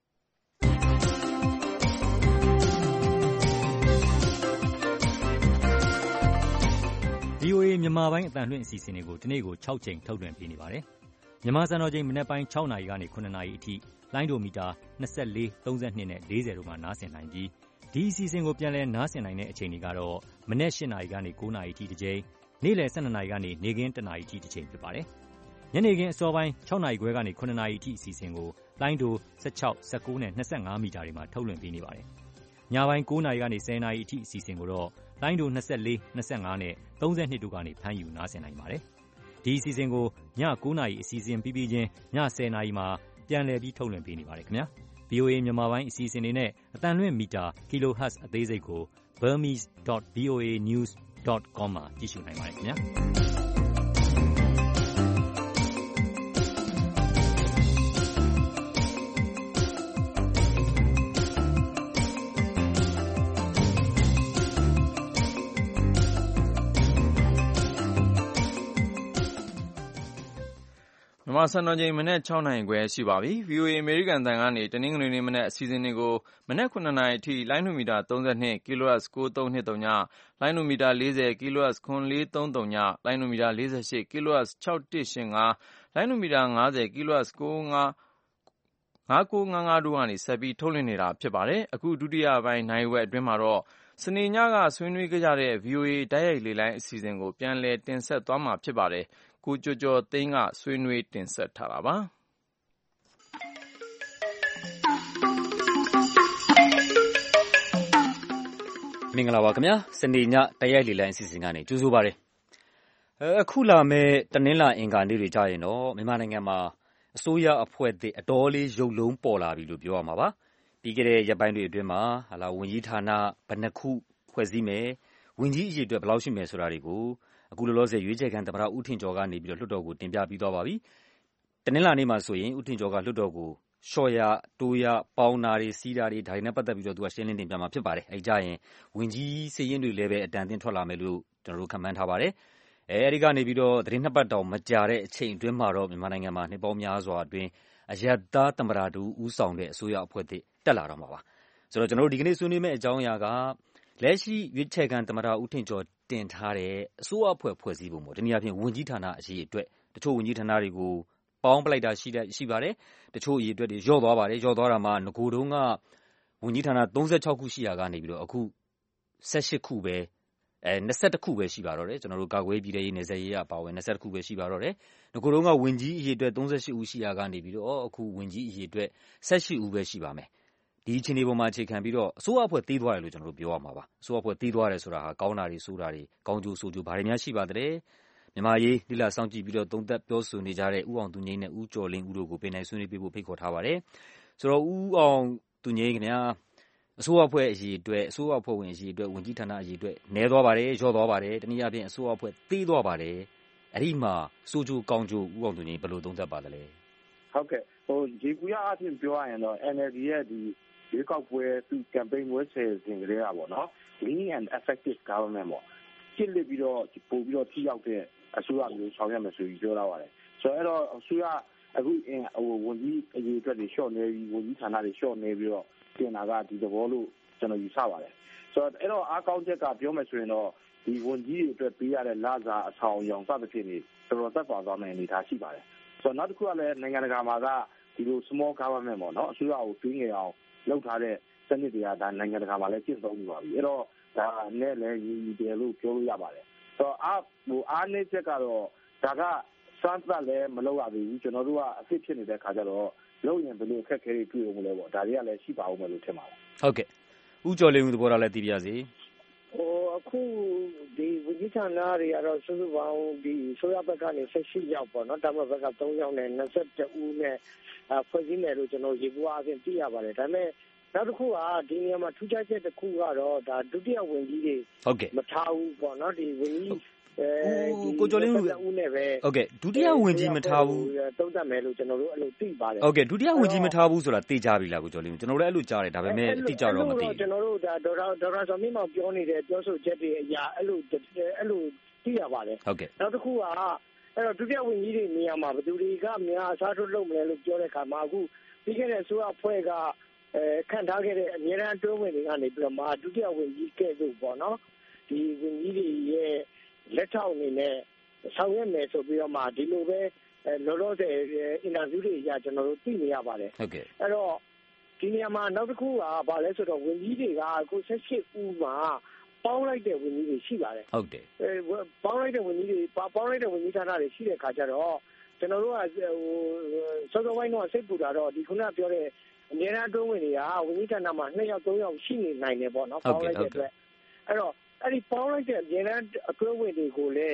V O A မြန်မာပိုင်းအသံလွှင့်အစီအစဉ်တွေကိုဒီနေ့ကို၆ချိန်ထုတ်လွှင့်ပေးနေပါတယ်။မြန်မာစံတော်ချိန်မနက်ပိုင်း၆နာရီကနေ၇နာရီအထိလိုင်းဒိုမီတာ၂၄၊၃၂နဲ့၄၀တို့မှာနားဆင်နိုင်ပြီးဒီအစီအစဉ်ကိုပြန်လည်နားဆင်နိုင်တဲ့အချိန်တွေကတော့မနက်၈နာရီကနေ၉နာရီအထိတစ်ချိန်နေ့လယ်၁၂နာရီကနေနေ့ခင်း၁နာရီအထိတစ်ချိန်ဖြစ်ပါတယ်။ညနေခင်းအစောပိုင်း၆နာရီခွဲကနေ၇နာရီအထိအစီအစဉ်ကိုလိုင်းဒို၁၆၊၁၉နဲ့၂၅မီတာတွေမှာထုတ်လွှင့်ပေးနေပါတယ်။ညပိုင်း၉နာရီကနေ၁၀နာရီအထိအစီအစဉ်ကိုတော့လိုင်းဒို၂၄၊၂၅နဲ့၃၂တို့ကနေဖမ်းယူနားဆင်နိုင်ပါတယ်။ဒီအစီအစဉ်ကိုည၉နာရီအစီအစဉ်ပြီးပြီးချင်းည၁၀နာရီမှာပြန်လည်ပြီးထုတ်လွှင့်ပေးနေပါတယ်ခင်ဗျာ ဗီအိုအေ မြန်မာပိုင်းအစီအစဉ်တွေနဲ့အသံလွှင့်မီတာ kilohertz အသေးစိတ်ကို burmese dot v o a news dot com မှာကြည့်ရှုနိုင်ပါတယ်ခင်ဗျာမြန်မာစံတော်ချိန်မနက်၆နာရီခွဲရှိပါပြီ။ ဗီအိုအေ အမေရိကန်အသံကနေတနင်္ဂနွေနေ့မနက်အစီအစဉ်တွေကိုမနက်၇နာရီအထိလိုင်းနိုမီတာသုံး၂ kilohertz ၉၃၂၀ လိုင်းနိုမီတာ၄၀ kilohertz ၇၄၃၀ လိုင်းနိုမီတာ၄၈ kilohertz ၆၁၈၅ လိုင်းနိုမီတာ၅၀ kilohertz ၉၉၅၅ တို့ကနေဆက်ပြီးထုတ်လွှင့်နေတာဖြစ်ပါတယ်။ အခုဒုတိယပိုင်းနာရီဝက်အတွင်းမှာတော့စနေညကဆွေးနွေးခဲ့ကြတဲ့ ဗီအိုအေတိုက်ရိုက်လေလိုင်းအစီအစဉ်ကိုပြန်လည်တင်ဆက်သွားမှာဖြစ်ပါတယ်။ ကိုကျော်ကျော်သိန်းကဆွေးနွေးတင်ဆက်ထားတာပါမင်္ဂလာပါခင်ဗျာစနေညတိုက်ရိုက်လေလိုင်းအစီအစဉ်ကနေကြိုဆိုပါရစေအခုလာမဲ့တနင်္လာအင်္ဂါနေ့တွေကြာရင်တော့မြန်မာနိုင်ငံမှာအစိုးရအဖွဲ့အသစ်အတော်လေးရုပ်လုံးပေါ်လာပြီလို့ပြောရမှာပါပြီးခဲ့တဲ့ရက်ပိုင်းတွေအတွင်းမှာဟာလာဝန်ကြီးဌာနဘယ်နှခုဖွဲ့စည်းမယ်ဝန်ကြီးအရေအတွက်ဘယ်လောက်ရှိမယ်ဆိုတာတွေကိုအခုလောလောဆယ်ရွေးချယ်ခံသမ္မတဦးထင်ကျော်ကနေပြီးတော့လွှတ်တော်ကိုတင်ပြပြီးသွားပါပြီတနင်္လာနေ့မှာဆိုရင်ဦးထင်ကျော်ကလွှတ်တော်ကိုရှော့ရတိုးရပေါင်းတာတွေစီးတာတွေဒါတွေနဲ့ပတ်သက်ပြီးတော့သူကရှင်းလင်းတင်ပြမှာဖြစ်ပါတယ်အဲကြရင်ဝင်ကြီးစည်ရင်တွေလည်းပဲအတန်အသင့်ထွက်လာမယ်လို့ကျွန်တော်တို့ခန့်မှန်းထားပါတယ်အဲအဲဒီကနေပြီးတော့သတင်းနှစ်ပတ်တောင်မကြာတဲ့အချိန်အတွင်းမှာတော့မြန်မာနိုင်ငံမှာနှစ်ပေါင်းများစွာအတွင်းအယက်သားသမ္မတတူဦးဆောင်တဲ့အစိုးရအဖွဲ့အသစ်တက်လာတော့မှာပါဆိုတော့ကျွန်တော်တို့ဒီကနေ့ဆွေးနွေးမယ့်အကြောင်းအရာကလက်ရှိရွေးချယ်ခံသမ္မတဦးထင်ကျော်တင်ထားတဲ့အစိုးရအဖွဲ့ဖွဲ့စည်းပုံပေါ့ဒီနေ့အပြင်ဝန်ကြီးဌာနအရေးအတွက်တချို့ဝန်ကြီးဌာနတွေကိုပေါင်းပလိုက်တာရှိတဲ့ရှိပါတယ်တချို့အရေးအတွက်တွေညော့သွားပါတယ်ညော့သွားတာမှာငကိုတုံးကဝန်ကြီးဌာန၃၆ခုရှိရာကနေပြီးတော့အခု၁၈ခုပဲအဲ၂၁ခုပဲရှိပါတော့တယ်ကျွန်တော်တို့ကာကွယ်ပြည်ထောင်ရေးနယ်စပ်ရေးအပါအဝင်၂၁ခုပဲရှိပါတော့တယ်ငကိုတုံးကဝန်ကြီးအရေးအတွက်၃၈ဦးရှိရာကနေပြီးတော့အခုဝန်ကြီးအရေးအတွက်၁၈ဦးပဲရှိပါမယ်ဒီအခြေအနေပေါ်မှာအခြေခံပြီးတော့အစိုးရအဖွဲ့သေးသွားတယ်လို့ကျွန်တော်တို့ပြောရမှာပါအစိုးရအဖွဲ့သေးသွားတယ်ဆိုတာဟာကောင်းတာတွေဆိုးတာတွေကောင်းကျိုးဆိုးကျိုးဘာတွေများရှိပါသလဲမြန်မာရေးလိလာစောင့်ကြည့်ပြီးတော့သုံးသပ်ပြောဆိုနေကြတဲ့ဦးအောင်သူငိမ့်နဲ့ဦးကျော်လင်းဦးတို့ကိုပြင်နိုင်ဆွေးနွေးပေးဖို့ဖိတ်ခေါ်ထားပါတယ်ဆိုတော့ဦးအောင်သူငိမ့်ခင်ဗျာအစိုးရအဖွဲ့အရေးအတွက်အစိုးရအဖွဲ့ဝင်အရေးအတွက်ဝန်ကြီးဌာနအရေးအတွက်နည်းသွားပါတယ်လျော့သွားပါတယ်တနည်းအားဖြင့်အစိုးရအဖွဲ့သေးသွားပါတယ်အဲ့ဒီမှာစိုးကျိုးကောင်းကျိုးဦးအောင်သူငိမ့်ဘယ်လိုသုံးသပ်ပါသလဲဟုတ်ကဲ့ဟိုဒီကူရအဖြစ်ပြောရရင်တော့ N L D ရဲ့ဒီရွေးကောက်ပွဲသူ campaign ဝဲဆယ်စဉ်ကလေးကပေါ့နော် lean and effective government ပေါ့ကျစ်လက်ပြီးတော့ပို့ပြီးတော့ထိရောက်တဲ့အစိုးရမျိုးဆောင်ရွက်မယ်ဆိုပြီးပြောလာပါတယ်ဆိုတော့အဲ့တော့အစိုးရအခုဟိုဝန်ကြီးအရေးအတွက်တွေရှော့နေပြီးဝန်ကြီးဌာနတွေရှော့နေပြီးတော့တင်တာကဒီသဘောလို့ကျွန်တော်ယူဆပါတယ်ဆိုတော့အဲ့တော့အားကောင်းချက်ကပြောမယ်ဆိုရင်တော့ဒီဝန်ကြီးတွေအတွက်ပေးရတဲ့လစာအဆောင်အယောင်စသဖြင့်တွေတော်တော်သက်သာသွားမယ့်အနေအထားရှိပါတယ်ဆိုတော့နောက်တစ်ခုကလည်းနိုင်ငံတကာမှာကဒီလို small government ပေါ့နော်အစိုးရကိုတွင်းငယ်အောင်လုပ်ထားတဲ့စနစ်တွေကဒါနိုင်ငံတကာမှာလည်းကျင့်သုံးနေပါပြီအဲ့တော့ဒါနဲ့လည်းရည်ရည်တယ်လို့ပြောလို့ရပါတယ်ဆိုတော့အားဟိုအားနည်းချက်ကတော့ဒါကစမ်းသပ်လည်းမလုပ်ရသေးဘူးကျွန်တော်တို့ကအဖြစ်ဖြစ်နေတဲ့ခါကျတော့လုပ်ရင်ဘယ်လိုအခက်အခဲတွေတွေ့အောင်လဲပေါ့ဒါတွေကလည်းရှိပါဦးမယ်လို့ထင်ပါတယ်ဟုတ်ကဲ့ဦးကျော်လင်းဦးသဘောထားလည်းသိပြပါစေဟိုအခုဒီဝန်ကြီးဌာနတွေကတော့စုစုပေါင်းဒီဆိုရဘက်ကနေ၁၈ယောက်ပေါ့နော်တာမဘက်က၃ယောက်နဲ့၂၁ဦးနဲ့ဖွဲ့စည်းမယ်လို့ကျွန်တော်ရေဘူးအချင်းသိရပါတယ်ဒါပေမဲ့နောက်တစ်ခုကဒီနေရာမှာထူးခြားချက်တစ်ခုကတော့ဒါဒုတိယဝန်ကြီးတွေဟုတ်ကဲ့မထားဘူးပေါ့နော်ဒီဝန်ကြီးအဲကိုကျော်လင်းဦးနဲ့ပဲဟုတ်ကဲ့ဒုတိယဝန်ကြီးမထားဘူးသုံးသပ်မယ်လို့ကျွန်တော်တို့အဲ့လိုသိပါတယ်ဟုတ်ကဲ့ဒုတိယဝန်ကြီးမထားဘူးဆိုတာသိကြပြီလားကိုကျော်လင်းကျွန်တော်လည်းအဲ့လိုကြားတယ်ဒါပေမဲ့အတိအကျတော့မသိဘူးကျွန်တော်တို့ဒါဒေါက်တာဒေါက်တာစောမင်းမောင်ပြောနေတဲ့ပြောဆိုချက်တွေအရာအဲ့လိုအဲ့လိုသိရပါတယ်ဟုတ်ကဲ့နောက်တစ်ခုကအဲ့တော့ဒုတိယဝန်ကြီးတွေနေရာမှာဘယ်သူတွေကများအစားထိုးလုပ်မလဲလို့ပြောတဲ့အခါမှာအခုပြီးခဲ့တဲ့အစိုးရအဖွဲ့ကအဲခန့်ထားခဲ့တဲ့အမြဲတမ်းအတွင်းဝင်တွေကနေပြီးတော့မှဒုတိယဝန်ကြီးကဲ့သို့ပေါ့နော်ဒီဝန်ကြီးတွေရဲ့လက်ထောက်အနေနဲ့ဆောင်ရွက်မယ်ဆိုပြီးတော့မှဒီလိုပဲလောလောဆယ်အင်တာဗျူးတွေအရကျွန်တော်တို့သိနေရပါတယ်ဟုတ်ကဲ့အဲ့တော့ဒီနေရာမှာနောက်တစ်ခုကဘာလဲဆိုတော့ဝန်ကြီးတွေကအခု၁၈ဦးမှာပေါင်းလိုက်တဲ့ဝန်ကြီးတွေရှိပါတယ်ဟုတ်တယ်အဲပေါင်းလိုက်တဲ့ဝန်ကြီးတွေပေါင်းလိုက်တဲ့ဝန်ကြီးဌာနတွေရှိတဲ့ခါကျတော့ကျွန်တော်တို့ကဟိုစောစောပိုင်းတော့စိတ်ပူတာတော့ဒီခုနပြောတဲ့အများအားတွင်းဝင်တွေကဝန်ကြီးဌာနမှာနှစ်ယောက်သုံးယောက်ရှိနေနိုင်တယ်ပေါ့နော်ပေါင်းလိုက်တဲ့အတွက်အဲ့တော့အဲ့ဒီပေါင်းလိုက်တဲ့အများအားအတွင်းဝင်တွေကိုလည်း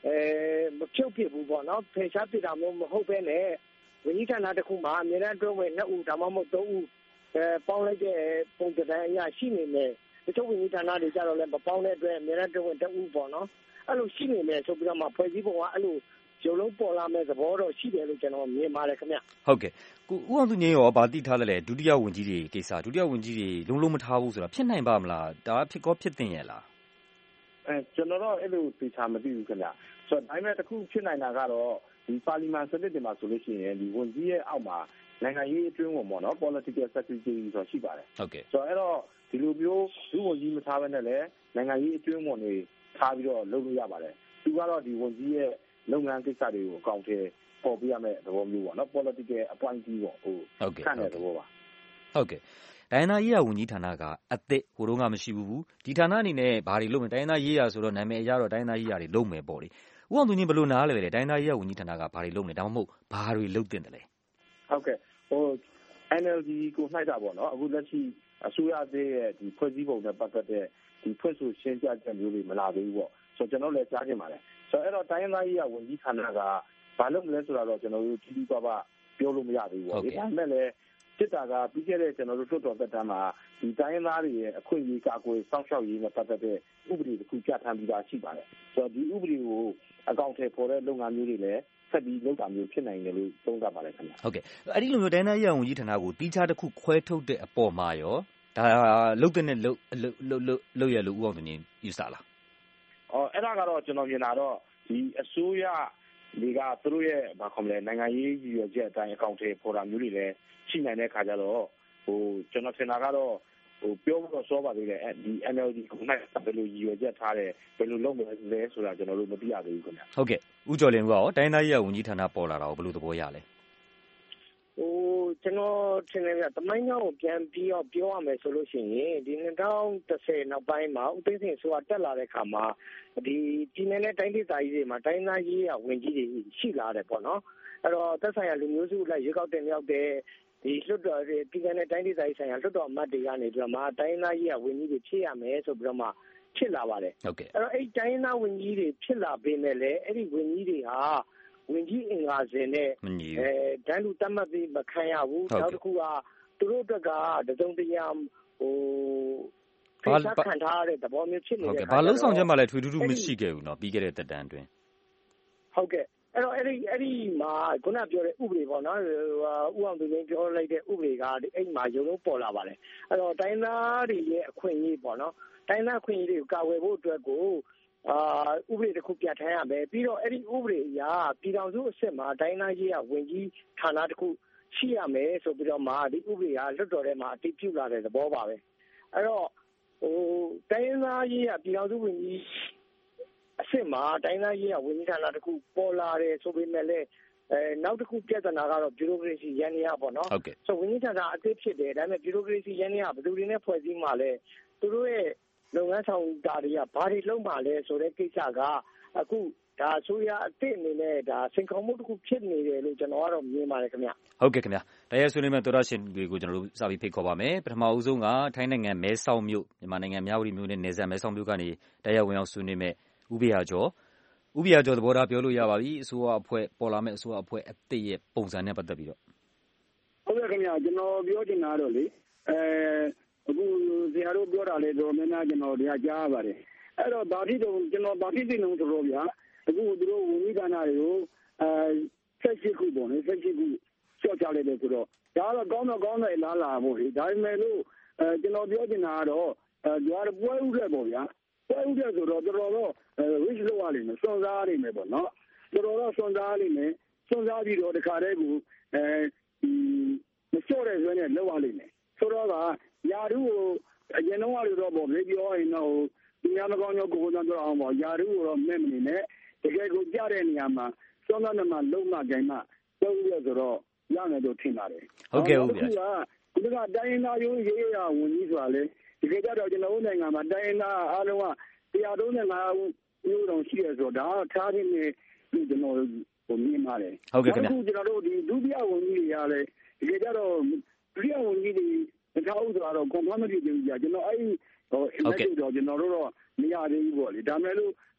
မဖြုတ်ပြဘူးပေါ့နော်ဖယ်ရှားပြတာမျိုးမဟုတ်ဘဲနဲ့ဝန်ကြီးဌာနတစ်ခုမှာအမြဲတမ်းတွဲဝင်နှစ်ဦးဒါမှမဟုတ်သုံးဦးအဲပေါင်းလိုက်တဲ့ပုံစံအရရှိနေမယ်တချို့ဝန်ကြီးဌာနတွေကြတော့လည်းမပေါင်းတဲ့အတွက်အများနဲ့တွဲဝင်တစ်ဦးပေါ့နော်အဲ့လိုရှိနေမယ်ဆိုပြီးတော့မှဖွဲ့စည်းပုံကအဲ့လိုရုံလုံးပေါ်လာမဲ့သဘောတော့ရှိတယ်လို့ကျွန်တော်မြင်ပါတယ်ခင်ဗျဟုတ်ကဲ့ကိုဦးအောင်သူငြိမ်းရောဗာတိထားတယ်လေဒုတိယဝန်ကြီးတွေကိစ္စဒုတိယဝန်ကြီးတွေလုံးလုံးမထားဘူးဆိုတာဖြစ်နိုင်ပါမလားဒါဖြစ်ကောဖြစ်တင်ရဲ့လားအဲကျွန်တော်တော့အဲ့လိုသိချာမသိဘူးခင်ဗျဆိုတော့ဒါပေမဲ့တစ်ခုဖြစ်နိုင်တာကတော့ဒီပါလီမန်စနစ်တွေမှာဆိုလို့ရှိရင်ဒီဝန်ကြီးရဲ့အောက်မှာနိုင်ငံရေးအတွင်းဝင်ပေါ့နော် political secretary ဆိုရှိပါတယ်ဟုတ်ကဲ့ဆိုတော့အဲ့တော့ဒီလိုမျိုးဒုဝန်ကြီးမထားဘဲနဲ့လည်းနိုင်ငံရေးအတွင်းဝင်တွေထားပြီးတော့လုပ်လို့ရပါတယ်သူကတော့ဒီဝန်ကြီးရဲ့လုပ်ငန်းကိစ္စတွေကိုအကောင့်ထဲပေါ်ပြရမယ့်သဘောမျိုးပေါ့နော် political appointee ပေါ့ဟိုခန့်တဲ့သဘောပါဟုတ်ကဲ့တိုင်းသားရေးရာဝန်ကြီးဌာနကအသစ်ဟိုတုန်းကမရှိဘူးဒီဌာနအနေနဲ့ဘာတွေလုပ်မလဲတိုင်းသားရေးရာဆိုတော့နာမည်အရတော့တိုင်းသားရေးရာတွေလုပ်မယ်ပေါ့လေဦးအောင်သူကြီးဘယ်လိုနားလဲလဲတိုင်းသားရေးရာဝန်ကြီးဌာနကဘာတွေလုပ်နေဒါမှမဟုတ်ဘာတွေလုပ်တင်တယ်လဲဟုတ်ကဲ့ဟို N L D ကိုနှိုက်တာပေါ့နော်အခုလက်ရှိအစိုးရသေးရဲ့ဒီဖွဲ့စည်းပုံနဲ့ပတ်သက်တဲ့ဒီဖွဲ့ဆိုရှင်းပြချက်မျိုးတွေမလာသေးဘူးပေါ့ဆိုတော့ကျွန်တော်လည်းကြားချင်ပါတယ်ဆိုတော့အဲ့တော့တိုင်းသားရေးရာဝန်ကြီးဌာနကဘာလုပ်မလဲဆိုတာတော့ကျွန်တော်တို့ကြီးကြီးပါပါပြောလို့မရသေးဘူးပေါ့ဒါပေမဲ့လည်းစစ်တာကပြီးခဲ့တဲ့ကျွန်တော်တို့တွတ်တော်သက်တမ်းမှာဒီတိုင်းသားတွေရဲ့အခွင့်အရေးကာကွယ်စောင့်ရှောက်ရေးနဲ့ပတ်သက်တဲ့ဥပဒေတစ်ခုပြဋ္ဌာန်းပြီးသားရှိပါတယ်ဆိုတော့ဒီဥပဒေကိုအကောင့်ထဲပေါ်တဲ့လုပ်ငန်းမျိုးတွေလည်းဆက်ပြီးလုပ်တာမျိုးဖြစ်နိုင်တယ်လို့သုံးသပ်ပါတယ်ခင်ဗျဟုတ်ကဲ့အဲ့ဒီလိုမျိုးတိုင်းသားရေးရာဝန်ကြီးဌာနကိုတီးခြားတစ်ခုခွဲထုတ်တဲ့အပေါ်မှာရောဒါလုတ်တဲ့နဲ့လုတ်လုတ်လုတ်လုတ်ရလို့ဥအောင်တင်ယူဆလားအော်အဲ့ဒါကတော့ကျွန်တော်မြင်တာတော့ဒီအစိုးရတွေကသူတို့ရဲ့ဘာခေါ်မလဲနိုင်ငံရေးရည်ရွယ်ချက်အတိုင်းအကောင့်ထဲပေါ်တာမျိုးတွေလည်းရှိနိုင်တဲ့ခါကျတော့ဟိုကျွန်တော်ထင်တာကတော့ဟိုပြောဖို့စောပါသေးတယ်ဒီ N L D ကိုနိုင်ဘယ်လိုရည်ရွယ်ချက်ထားတယ်ဘယ်လိုလုပ်မလဲဆိုတာကျွန်တော်တို့မသိရသေးဘူးခင်ဗျဟုတ်ကဲ့ဦးကျော်လင်းကရောတိုင်းသားရေးရာဝန်ကြီးဌာနပေါ်လာတာကိုဘယ်လိုသဘောရလဲဟိုကျွန်တော်ထင်တယ်ကတမိုင်းကြောင်းကိုပြန်ပြီးတော့ပြောရမယ်ဆိုလို့ရှိရင်ဒီ၂၀၁၀နောက်ပိုင်းမှာဦးသိန်းစိန်ဆိုတာတက်လာတဲ့ခါမှာဒီပြည်နယ်နဲ့တိုင်းဒေသကြီးတွေမှာတိုင်းသားရေးရာဝန်ကြီးတွေရှိလာတယ်ပေါ့နော်အဲ့တော့သက်ဆိုင်ရာလူမျိုးစုလိုက်ရွေးကောက်တင်မြောက်တဲ့ဒီလွှတ်တော်တွေပြည်နယ်နဲ့တိုင်းဒေသကြီးဆိုင်ရာလွှတ်တော်အမတ်တွေကနေပြီးတော့မှတိုင်းသားရေးရာဝန်ကြီးတွေဖြစ်ရမယ်ဆိုပြီးတော့မှဖြစ်လာပါတယ်ဟုတ်ကဲ့အဲ့တော့အဲ့တိုင်းသားဝန်ကြီးတွေဖြစ်လာပေမဲ့လည်းအဲ့ဒီဝန်ကြီးတွေဟာဝင်ကြီးအင်္ဂါစဉ်နဲ့အဲတန်းလူတတ်မှတ်ပြီးမခံရဘူးနောက်တစ်ခုကသူတို့အတွက်ကတစုံတရာဟိုဘာခံထားတဲ့သဘောမျိုးဖြစ်နေတဲ့ဟုတ်ကဲ့ဘာလုံးဆောင်ချက်မှလည်းထွေထူးထူးမရှိခဲ့ဘူးเนาะပြီးခဲ့တဲ့သက်တမ်းအတွင်းဟုတ်ကဲ့အဲ့တော့အဲ့ဒီအဲ့ဒီမှာခုနပြောတဲ့ဥပဒေပေါ့နော်ဥအောင်သူချင်းပြောလိုက်တဲ့ဥပဒေကအဲ့မှာရုံလုံးပေါ်လာပါတယ်အဲ့တော့တိုင်းသားတွေရဲ့အခွင့်အရေးပေါ့နော်တိုင်းသားအခွင့်အရေးတွေကိုကာဝယ်ဖို့အတွက်ကိုအာဥပဒေတစ်ခုပြဋ္ဌာန်းရမယ်ပြီးတော့အဲ့ဒီဥပဒေအရပြည်ထောင်စုအဆင့်မှာတိုင်းသားရေးရဝင်ကြီးဌာနတစ်ခုရှိရမယ်ဆိုပြီးတော့မှဒီဥပဒေကလွှတ်တော်ထဲမှာအတည်ပြုလာတဲ့သဘောပါပဲအဲ့တော့ဟိုတိုင်းသားရေးရပြည်ထောင်စုဝင်ကြီးအဆင့်မှာတိုင်းသားရေးရဝင်ကြီးဌာနတစ်ခုပေါ်လာတယ်ဆိုပေမဲ့လည်းအဲနောက်တစ်ခုပြဿနာကတော့ဗျူရိုကရေစီရန်နေရပေါ့နော်ဆိုဝင်ကြီးဌာနအသစ်ဖြစ်တယ်ဒါပေမဲ့ဗျူရိုကရေစီရန်နေရဘယ်သူတွေနဲ့ဖွဲ့စည်းမှလဲသူတို့ရဲ့လုပ်ငန်းဆောင်တာတွေကဘာတွေလုပ်မှလဲဆိုတဲ့ကိစ္စကအခုဒါဆိုရအစ်စ်အနေနဲ့ဒါစင်ကောမှုတစ်ခုဖြစ်နေတယ်လို့ကျွန်တော်ကတော့မြင်ပါတယ်ခင်ဗျဟုတ်ကဲ့ခင်ဗျတရားဆွေးနွေးမဲ့သောရရှင်တွေကိုကျွန်တော်တို့စာပြီးဖိတ်ခေါ်ပါမယ်ပထမအဦးဆုံးကထိုင်းနိုင်ငံမဲဆောက်မြို့မြန်မာနိုင်ငံမြဝတီမြို့နဲ့နယ်စပ်မဲဆောက်မြို့ကနေတရားဝင်အောင်ဆွေးနွေးမဲ့ဦးဘေဟာကျော်ဦးဘေဟာကျော်သဘောထားပြောလို့ရပါပြီအစိုးရအဖွဲ့ပေါ်လာမဲ့အစိုးရအဖွဲ့အသစ်ရဲ့ပုံစံနဲ့ပတ်သက်ပြီးတော့ဟုတ်ကဲ့ခင်ဗျကျွန်တော်ပြောချင်တာတော့လေအဲအခုဆရာတို့ပြောတာလေတော့မင်းသားကျွန်တော်တရားကြားရပါတယ်အဲ့တော့ဗာတိတုံကျွန်တော်ဗာတိသိနေလို့ဆိုတော့ဗျာအခုသူတို့ဝန်ကြီးဌာနတွေကိုအဲဆက်ရှိခုပေါ့လေဆက်ရှိခုကြောက်ကြလိုက်တယ်ဆိုတော့ဒါကတော့ကောင်းတော့ကောင်းတဲ့အလားလာပေါ့လေဒါပေမဲ့လို့အဲကျွန်တော်ပြောချင်တာကတော့အဲဒါကပွဲဥတဲ့ပေါ့ဗျာပွဲဥတဲ့ဆိုတော့တော်တော်တော့ wish လုပ်ရလိမ့်မယ်စွန့်စားရလိမ့်မယ်ပေါ့နော်တော်တော်တော့စွန့်စားရလိမ့်မယ်စွန့်စားပြီးတော့တခါတည်းကိုအဲဒီမလျှော့တဲ့ဆွဲနဲ့လုပ်ရလိမ့်မယ်ဆိုတော့ကယာရုကိုအရင်တော့လို့တော့ပေါ့လေပြောရင်တော့ဒီများမကောင်းကြောကိုကိုယ်တော်အောင်ပေါ့ယာရုကိုတော့မဲ့မနေနဲ့တကယ်ကိုကြတဲ့နေရာမှာစွမ်းသားနဲ့မှလုံးမကြိုင်မှပြောရဆိုတော့ရမယ်လို့ထင်ပါတယ်ဟုတ်ကဲ့ဟုတ်ကဲ့ဒီကတိုင်းရင်းသားရိုးရေးရဝန်ကြီးဆိုတာလေဒီကကြတော့ကျွန်တော်တို့နိုင်ငံမှာတိုင်းရင်းသားအားလုံးကတရားသုံးနဲ့ငါးမျိုးတောင်ရှိရဆိုတော့ဒါထားခြင်းနဲ့ကျွန်တော်ဟိုမြင်ပါတယ်ဟုတ်ကဲ့ခင်ဗျအခုကျွန်တော်တို့ဒီဒုတိယဝန်ကြီးတွေရလဲဒီကကြတော့ဒုတိယဝန်ကြီးတွေဒါဥစ္စာတော့ကွန်ဖာမတီတွေကြာကျွန်တော်အဲ့ဟို image တော့ကျွန်တော်တို့တော့မရသေးဘူးပေါ့လေဒါမဲ့လို့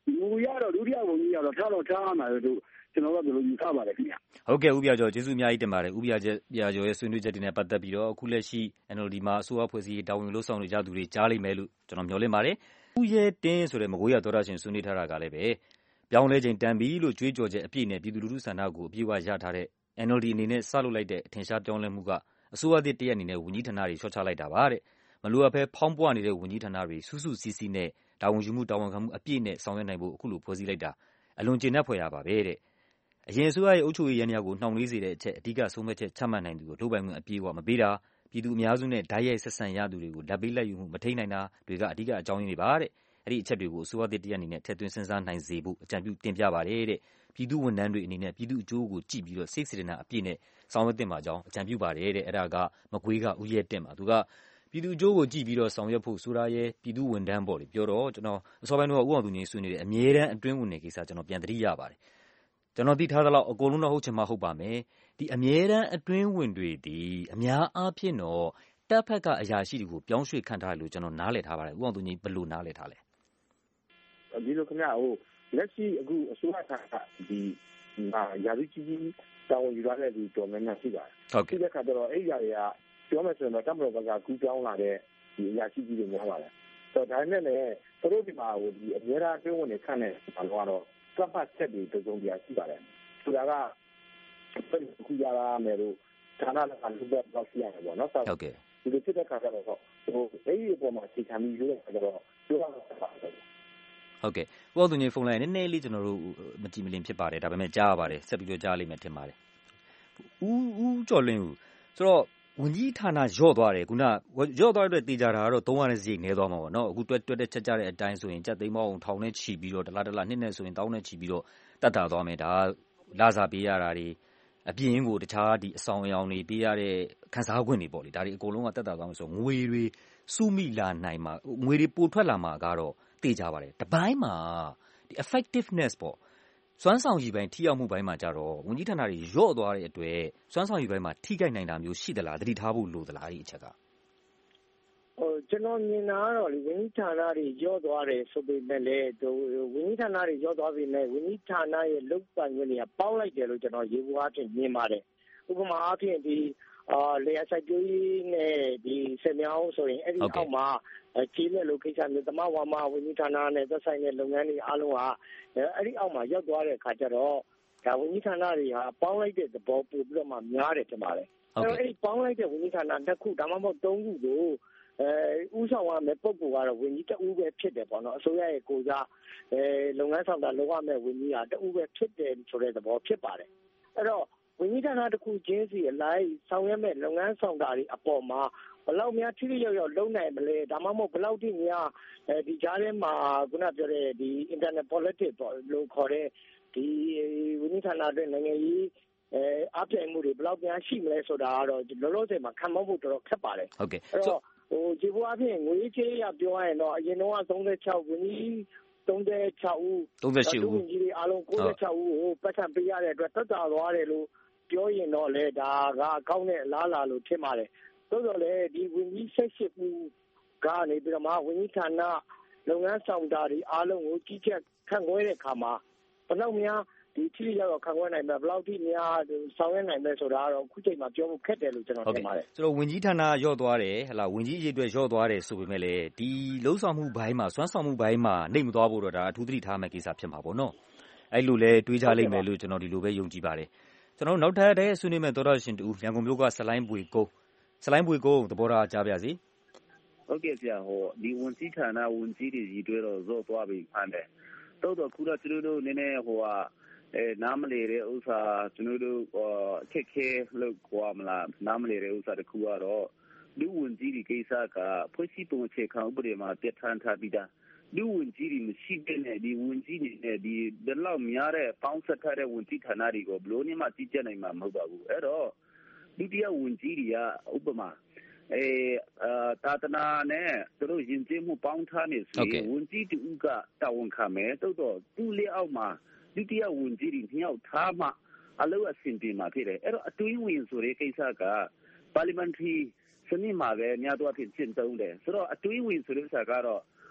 ငွေရတော့ဒုတိယဝန်ကြီးကတော့ထားတော့ထားရမှာလို့ကျွန်တော်ကဘယ်လိုယူဆပါလဲခင်ဗျာဟုတ်ကဲ့ဦးပြကျော်ကျေးဇူးအများကြီးတင်ပါတယ်ဦးပြကျော်ရဲ့ဆွေးနွေးချက်တွေနဲ့ပတ်သက်ပြီးတော့အခုလက်ရှိ N L D မှာအစိုးရဖွဲ့စည်းရေးတာဝန်လှုပ်ဆောင်နေကြသူတွေကြားလိမ့်မယ်လို့ကျွန်တော်မျှော်လင့်ပါတယ်ဦးရဲတင်းဆိုတဲ့မကွေးရသောတာရှင်ဆွေးနွေးထားတာကလည်းပဲပြောင်းလဲခြင်းတန်ပြီလို့ကြွေးကြော်ချက်အပြည့်နဲ့ပြည်သူလူထုဆန္ဒကိုအပြည့်အဝရထားတဲ့ N L D အနေနဲ့စလုပ်လိုက်တဲ့အထင်ရှားပြောင်းလဲမှုကအစိုးရသစ်တရက်အနေနဲ့ဝန်ကြီးဌာနတွေလျှော့ချလိုက်တာပါတဲ့မလိုအပ်ဘဲဖောင်းပွားနေတဲ့ဝန်ကြီးဌာနတွေစူးစူးစီးစီးနဲ့တာဝန်ယူမှုတာဝန်ခံမှုအပြည့်နဲ့ဆောင်ရွက်နိုင်ဖို့အခုလိုဖွဲ့စည်းလိုက်တာအလွန်ကျေနပ်ဖွယ်ရပါပဲတဲ့အရင်အစိုးရရဲ့အုပ်ချုပ်ရေးရန်ရာကိုနှောင့်နှေးစေတဲ့အချက်အဓိကဆုံးဖြတ်ချက်ချမှတ်နိုင်သူကိုလုပ်ပိုင်ခွင့်အပြည့်အဝမပေးတာပြည်သူအများစုနဲ့ဓာတ်ရိုက်ဆက်ဆံရသူတွေကိုလက်ပေးလက်ယူမှုမထိန်းနိုင်တာတွေကအဓိကအကြောင်းရင်းတွေပါတဲ့အဲ့ဒီအချက်တွေကိုအစိုးရသစ်တရက်အနေနဲ့ထည့်သွင်းစဉ်းစားနိုင်စေဖို့အကြံပြုတင်ပြပါတယ်တဲ့ပြည်သူဝန်ထမ်းတွေအနေနဲ့ပြည်သူအကျိုးကိုကြည့်ပြီးတော့စိတ်စေတနာအပြည့်နဲ့ဆောင်ရွက်တင်ပါကြောင်းအကြံပြုပါတယ်တဲ့အဲ့ဒါကမကွေးကဦးရဲတင်ပါသူကပြည်သူအကျိုးကိုကြည့်ပြီးတော့ဆောင်ရွက်ဖို့ဆိုတာရဲ့ပြည်သူဝန်ထမ်းပေါ့လေပြောတော့ကျွန်တော်အစောပိုင်းတော့ဦးအောင်သူငြိမ်းဆွေးနွေးတယ်အမြဲတမ်းအတွင်းဝင်နေကိစ္စကျွန်တော်ပြန်သတိရပါတယ်ကျွန်တော်သိထားသလောက်အကုန်လုံးတော့ဟုတ်ချင်မှဟုတ်ပါမယ်ဒီအမြဲတမ်းအတွင်းဝင်တွေဒီအများအားဖြင့်တော့တပ်ဖက်ကအရာရှိတွေကိုပြောင်းရွှေ့ခန့်ထားတယ်လို့ကျွန်တော်နားလည်ထားပါတယ်ဦးအောင်သူငြိမ်းဘယ်လိုနားလည်ထားလဲဒီလိုခင်ဗျဟိုလက်ရှိအခုအစိုးရကဒီရာဇကြီးကြီးတောင်းယူရတဲ့ဒီတော်များများရှိပါတယ်ဟုတ်ကဲ့ဒီခါတော့အဲ့ဒီຢာတွေကပြောမယ်ဆိုရင်တော့တပ်မတော်ကကူးပြောင်းလာတဲ့ဒီအရာရှိကြီးတွေများပါတယ်ဆိုတော့ဒါနဲ့လည်းသူတို့ဒီမှာဟိုဒီအများအားတွင်းဝင်နေခန့်နေဘာလို့ကတော့ကပ်ပတ်ချက်တွေတုံ့ပြန်ရှိပါတယ်ဆိုတာကခုရလာမယ်လို့ဌာနကလူပဲတော့ရှိရတယ်ပေါ့နော်ဟုတ်ကဲ့ဒီလိုဖြစ်တဲ့ခါကျတော့ဟိုအဲ့ဒီအပေါ်မှာစိတ်ခံပြီးလို့ဆိုတော့ပြောရတာပါတယ်ဟုတ်ကဲ့ဦးအောင်သူငြိမ်းဖုန်းလိုင်းနည်းနည်းလေးကျွန်တော်တို့မကြည့်မလင်ဖြစ်ပါတယ်ဒါပေမဲ့ကြားရပါတယ်ဆက်ပြီးတော့ကြားလိမ့်မယ်ထင်ပါတယ်ဦးဦးကျော်လင်းဦးဆိုတော့ဝန်ကြီးဌာနရော့သွားတယ်ခုနရော့သွားတဲ့တေချာတာကတော့သုံးရတဲ့စရိတ်နည်းသွားမှာပေါ့နော်အခုတွက်တွက်တဲ့ချက်ကြတဲ့အတိုင်းဆိုရင်ကြက်သိမ်းပေါင်းထောင်နဲ့ချီပြီးတော့တလားတလားနှစ်နဲ့ဆိုရင်တောင်းနဲ့ချီပြီးတော့တတ်တာသွားမယ်ဒါလာစာပေးရတာတွေအပြင်ကိုတခြားဒီအဆောင်အယောင်တွေပေးရတဲ့ခန်းစားခွင့်တွေပေါ့လေဒါတွေအကုန်လုံးကတတ်တာသွားမယ်ဆိုငွေတွေစုမိလာနိုင်မှာငွေတွေပိုထွက်လာမှာကတော့တေချာပါတယ်တပိုင်းမှာဒီ effectiveness ပေါ့စွမ်းဆောင်ရည်ပိုင်းထိရောက်မှုပိုင်းမှာကြတော့ဝန်ကြီးဌာနတွေရော့သွားတဲ့အတွက်စွမ်းဆောင်ရည်ပိုင်းမှာထိခိုက်နိုင်တာမျိုးရှိသလားသတိထားဖို့လိုသလားဒီအချက်ကဟိုကျွန်တော်မြင်တာကတော့လေဝန်ကြီးဌာနတွေရော့သွားတယ်ဆိုပေမဲ့လည်းဟိုဝန်ကြီးဌာနတွေရော့သွားပြီနဲ့ဝန်ကြီးဌာနရဲ့လုပ်ပိုင်ခွင့်တွေကပေါင်းလိုက်တယ်လို့ကျွန်တော်ရေဘူးအားဖြင့်မြင်ပါတယ်ဥပမာအားဖြင့်ဒီအာလေအစိုက်ကျိုးကြီးနဲ့ဒီဆယ်မြောင်းဆိုရင်အဲ့ဒီအောက်မှာခြေလက်လိုကိစ္စမျိုးသမဝါမဝန်ကြီးဌာနနဲ့သက်ဆိုင်တဲ့လုပ်ငန်းတွေအားလုံးကအဲ့ဒီအောက်မှာရောက်သွားတဲ့အခါကျတော့ဒါဝန်ကြီးဌာနတွေဟာပေါင်းလိုက်တဲ့သဘောပို့ပြီးတော့မှများတယ်တင်ပါတယ်အဲ့တော့အဲ့ဒီပေါင်းလိုက်တဲ့ဝန်ကြီးဌာနတစ်ခုဒါမှမဟုတ်သုံးခုကိုအဲဥဆောင်ရမယ့်ပုံကတော့ဝန်ကြီးတဦးပဲဖြစ်တယ်ပေါ့နော်အစိုးရရဲ့ကိုယ်စားအဲလုပ်ငန်းဆောင်တာလုပ်ရမယ့်ဝန်ကြီးဟာတဦးပဲဖြစ်တယ်ဆိုတဲ့သဘောဖြစ်ပါတယ်အဲ့တော့ဝန်ကြီးဌာနတစ်ခုချင်းစီအလိုက်ဆောင်ရွက်မဲ့လုပ်ငန်းဆောင်တာတွေအပေါ်မှာဘယ်လောက်များထိထိရောက်ရောက်လုပ်နိုင်မလဲဒါမှမဟုတ်ဘယ်လောက်ထိများအဲဒီကြားထဲမှာခုနပြောတဲ့ဒီ internet politics ပေါ့လို့ခေါ်တဲ့ဒီဝန်ကြီးဌာနအတွက်နိုင်ငံရေးအဲအပြိုင်မှုတွေဘယ်လောက်များရှိမလဲဆိုတာကတော့လောလောဆယ်မှာခံမဖို့တော်တော်ခက်ပါတယ်ဟုတ်ကဲ့အဲ့တော့ဟိုဒီဘဝအဖြစ်ငွေကြေးရပြောရရင်တော့အရင်တော့သုံး၆ဝန်ကြီးသုံး၆ဦးသုံး၈ဦးဝန်ကြီးတွေအားလုံး၉၆ဦးကိုပတ်စံပေးရတဲ့အတွက်တက်တာသွားတယ်လို့ပြောရင်တော့လေဒါကအကောင့်နဲ့အလားလာလို့ထင်ပါတယ်သို့တော်လည်းဒီဝန်ကြီး၁၈ဦးကနေပြီးတော့မှဝန်ကြီးဌာနလုပ်ငန်းဆောင်တာတွေအားလုံးကိုကြီးကြပ်ခန့်ခွဲတဲ့အခါမှာဘယ်လောက်များဒီထိရောက်ခန့်ခွဲနိုင်မယ်ဘယ်လောက်ထိများဆောင်ရွက်နိုင်မယ်ဆိုတာကတော့အခုချိန်မှာပြောဖို့ခက်တယ်လို့ကျွန်တော်ထင်ပါတယ်ဆိုတော့ဝန်ကြီးဌာနရော့သွားတယ်ဟလာဝန်ကြီးအရေးအတွက်ရော့သွားတယ်ဆိုပေမဲ့လည်းဒီလုံဆောင်မှုဘိုင်းမှာစွမ်းဆောင်မှုဘိုင်းမှာနှိပ်မသွားဖို့တော့ဒါအထူးသတိထားမယ့်ကိစ္စဖြစ်မှာပေါ့နော်အဲ့လိုလဲတွေးကြလိမ့်မယ်လို့ကျွန်တော်ဒီလိုပဲယုံကြည်ပါတယ်ကျွန်တော်နောက်ထပ်တဲ့ဆွေးနွေးမဲ့သောတာရှင်တူရန်ကုန်မြို့ကဆလိုင်းပွေကုန်းဆလိုင်းပွေကုန်းသဘောထားကြားပါစေဟုတ်ကဲ့ဆရာဟိုဒီဝန်ကြီးဌာနဝန်ကြီးတွေကြီးတွေတော့ဇော့သွားပြီဖန်တယ်တော့တော့ခုတော့ကျွန်တော်တို့နည်းနည်းဟိုဟာအဲနားမလည်တဲ့ဥစ္စာကျွန်တော်တို့အခက်ခဲလို့ခေါ်မလားနားမလည်တဲ့ဥစ္စာတခုကတော့လူဝန်ကြီးတွေကိစ္စကဖွဲ့စည်းပုံအခြေခံဥပဒေမှာပြဋ္ဌာန်းထားပြီးသားလူဝန်ကြီးတွေမရှိတဲ့ဒီဝန်ကြီးတွေနဲ့ဒီဒီလောက်များတဲ့ပေါင်းဆက်ထားတဲ့ဝန်ကြီးဌာနတွေကိုဘလို့နေမှကြီးကြပ်နိုင်မှာမဟုတ်ပါဘူးအဲ့တော့ဒုတိယဝန်ကြီးတွေကဥပမာအဲတာတနာနဲ့သူတို့ယဉ်ကျေးမှုပေါင်းထားနေဆိုရင်ဝန်ကြီးတူကတာဝန်ခံမယ်တိုးတော့သူ့လက်အောက်မှာဒုတိယဝန်ကြီးတွေညှောက်ထားမှအလုပ်အဆင်ပြေမှာဖြစ်တယ်အဲ့တော့အတွင်းဝင်ဆိုတဲ့ကိစ္စက parliamentary စနစ်မှာပဲများတော့ဖြစ်ကျင့်သုံးတယ်ဆိုတော့အတွင်းဝင်ဆိုတဲ့ဥစ္စာကတော့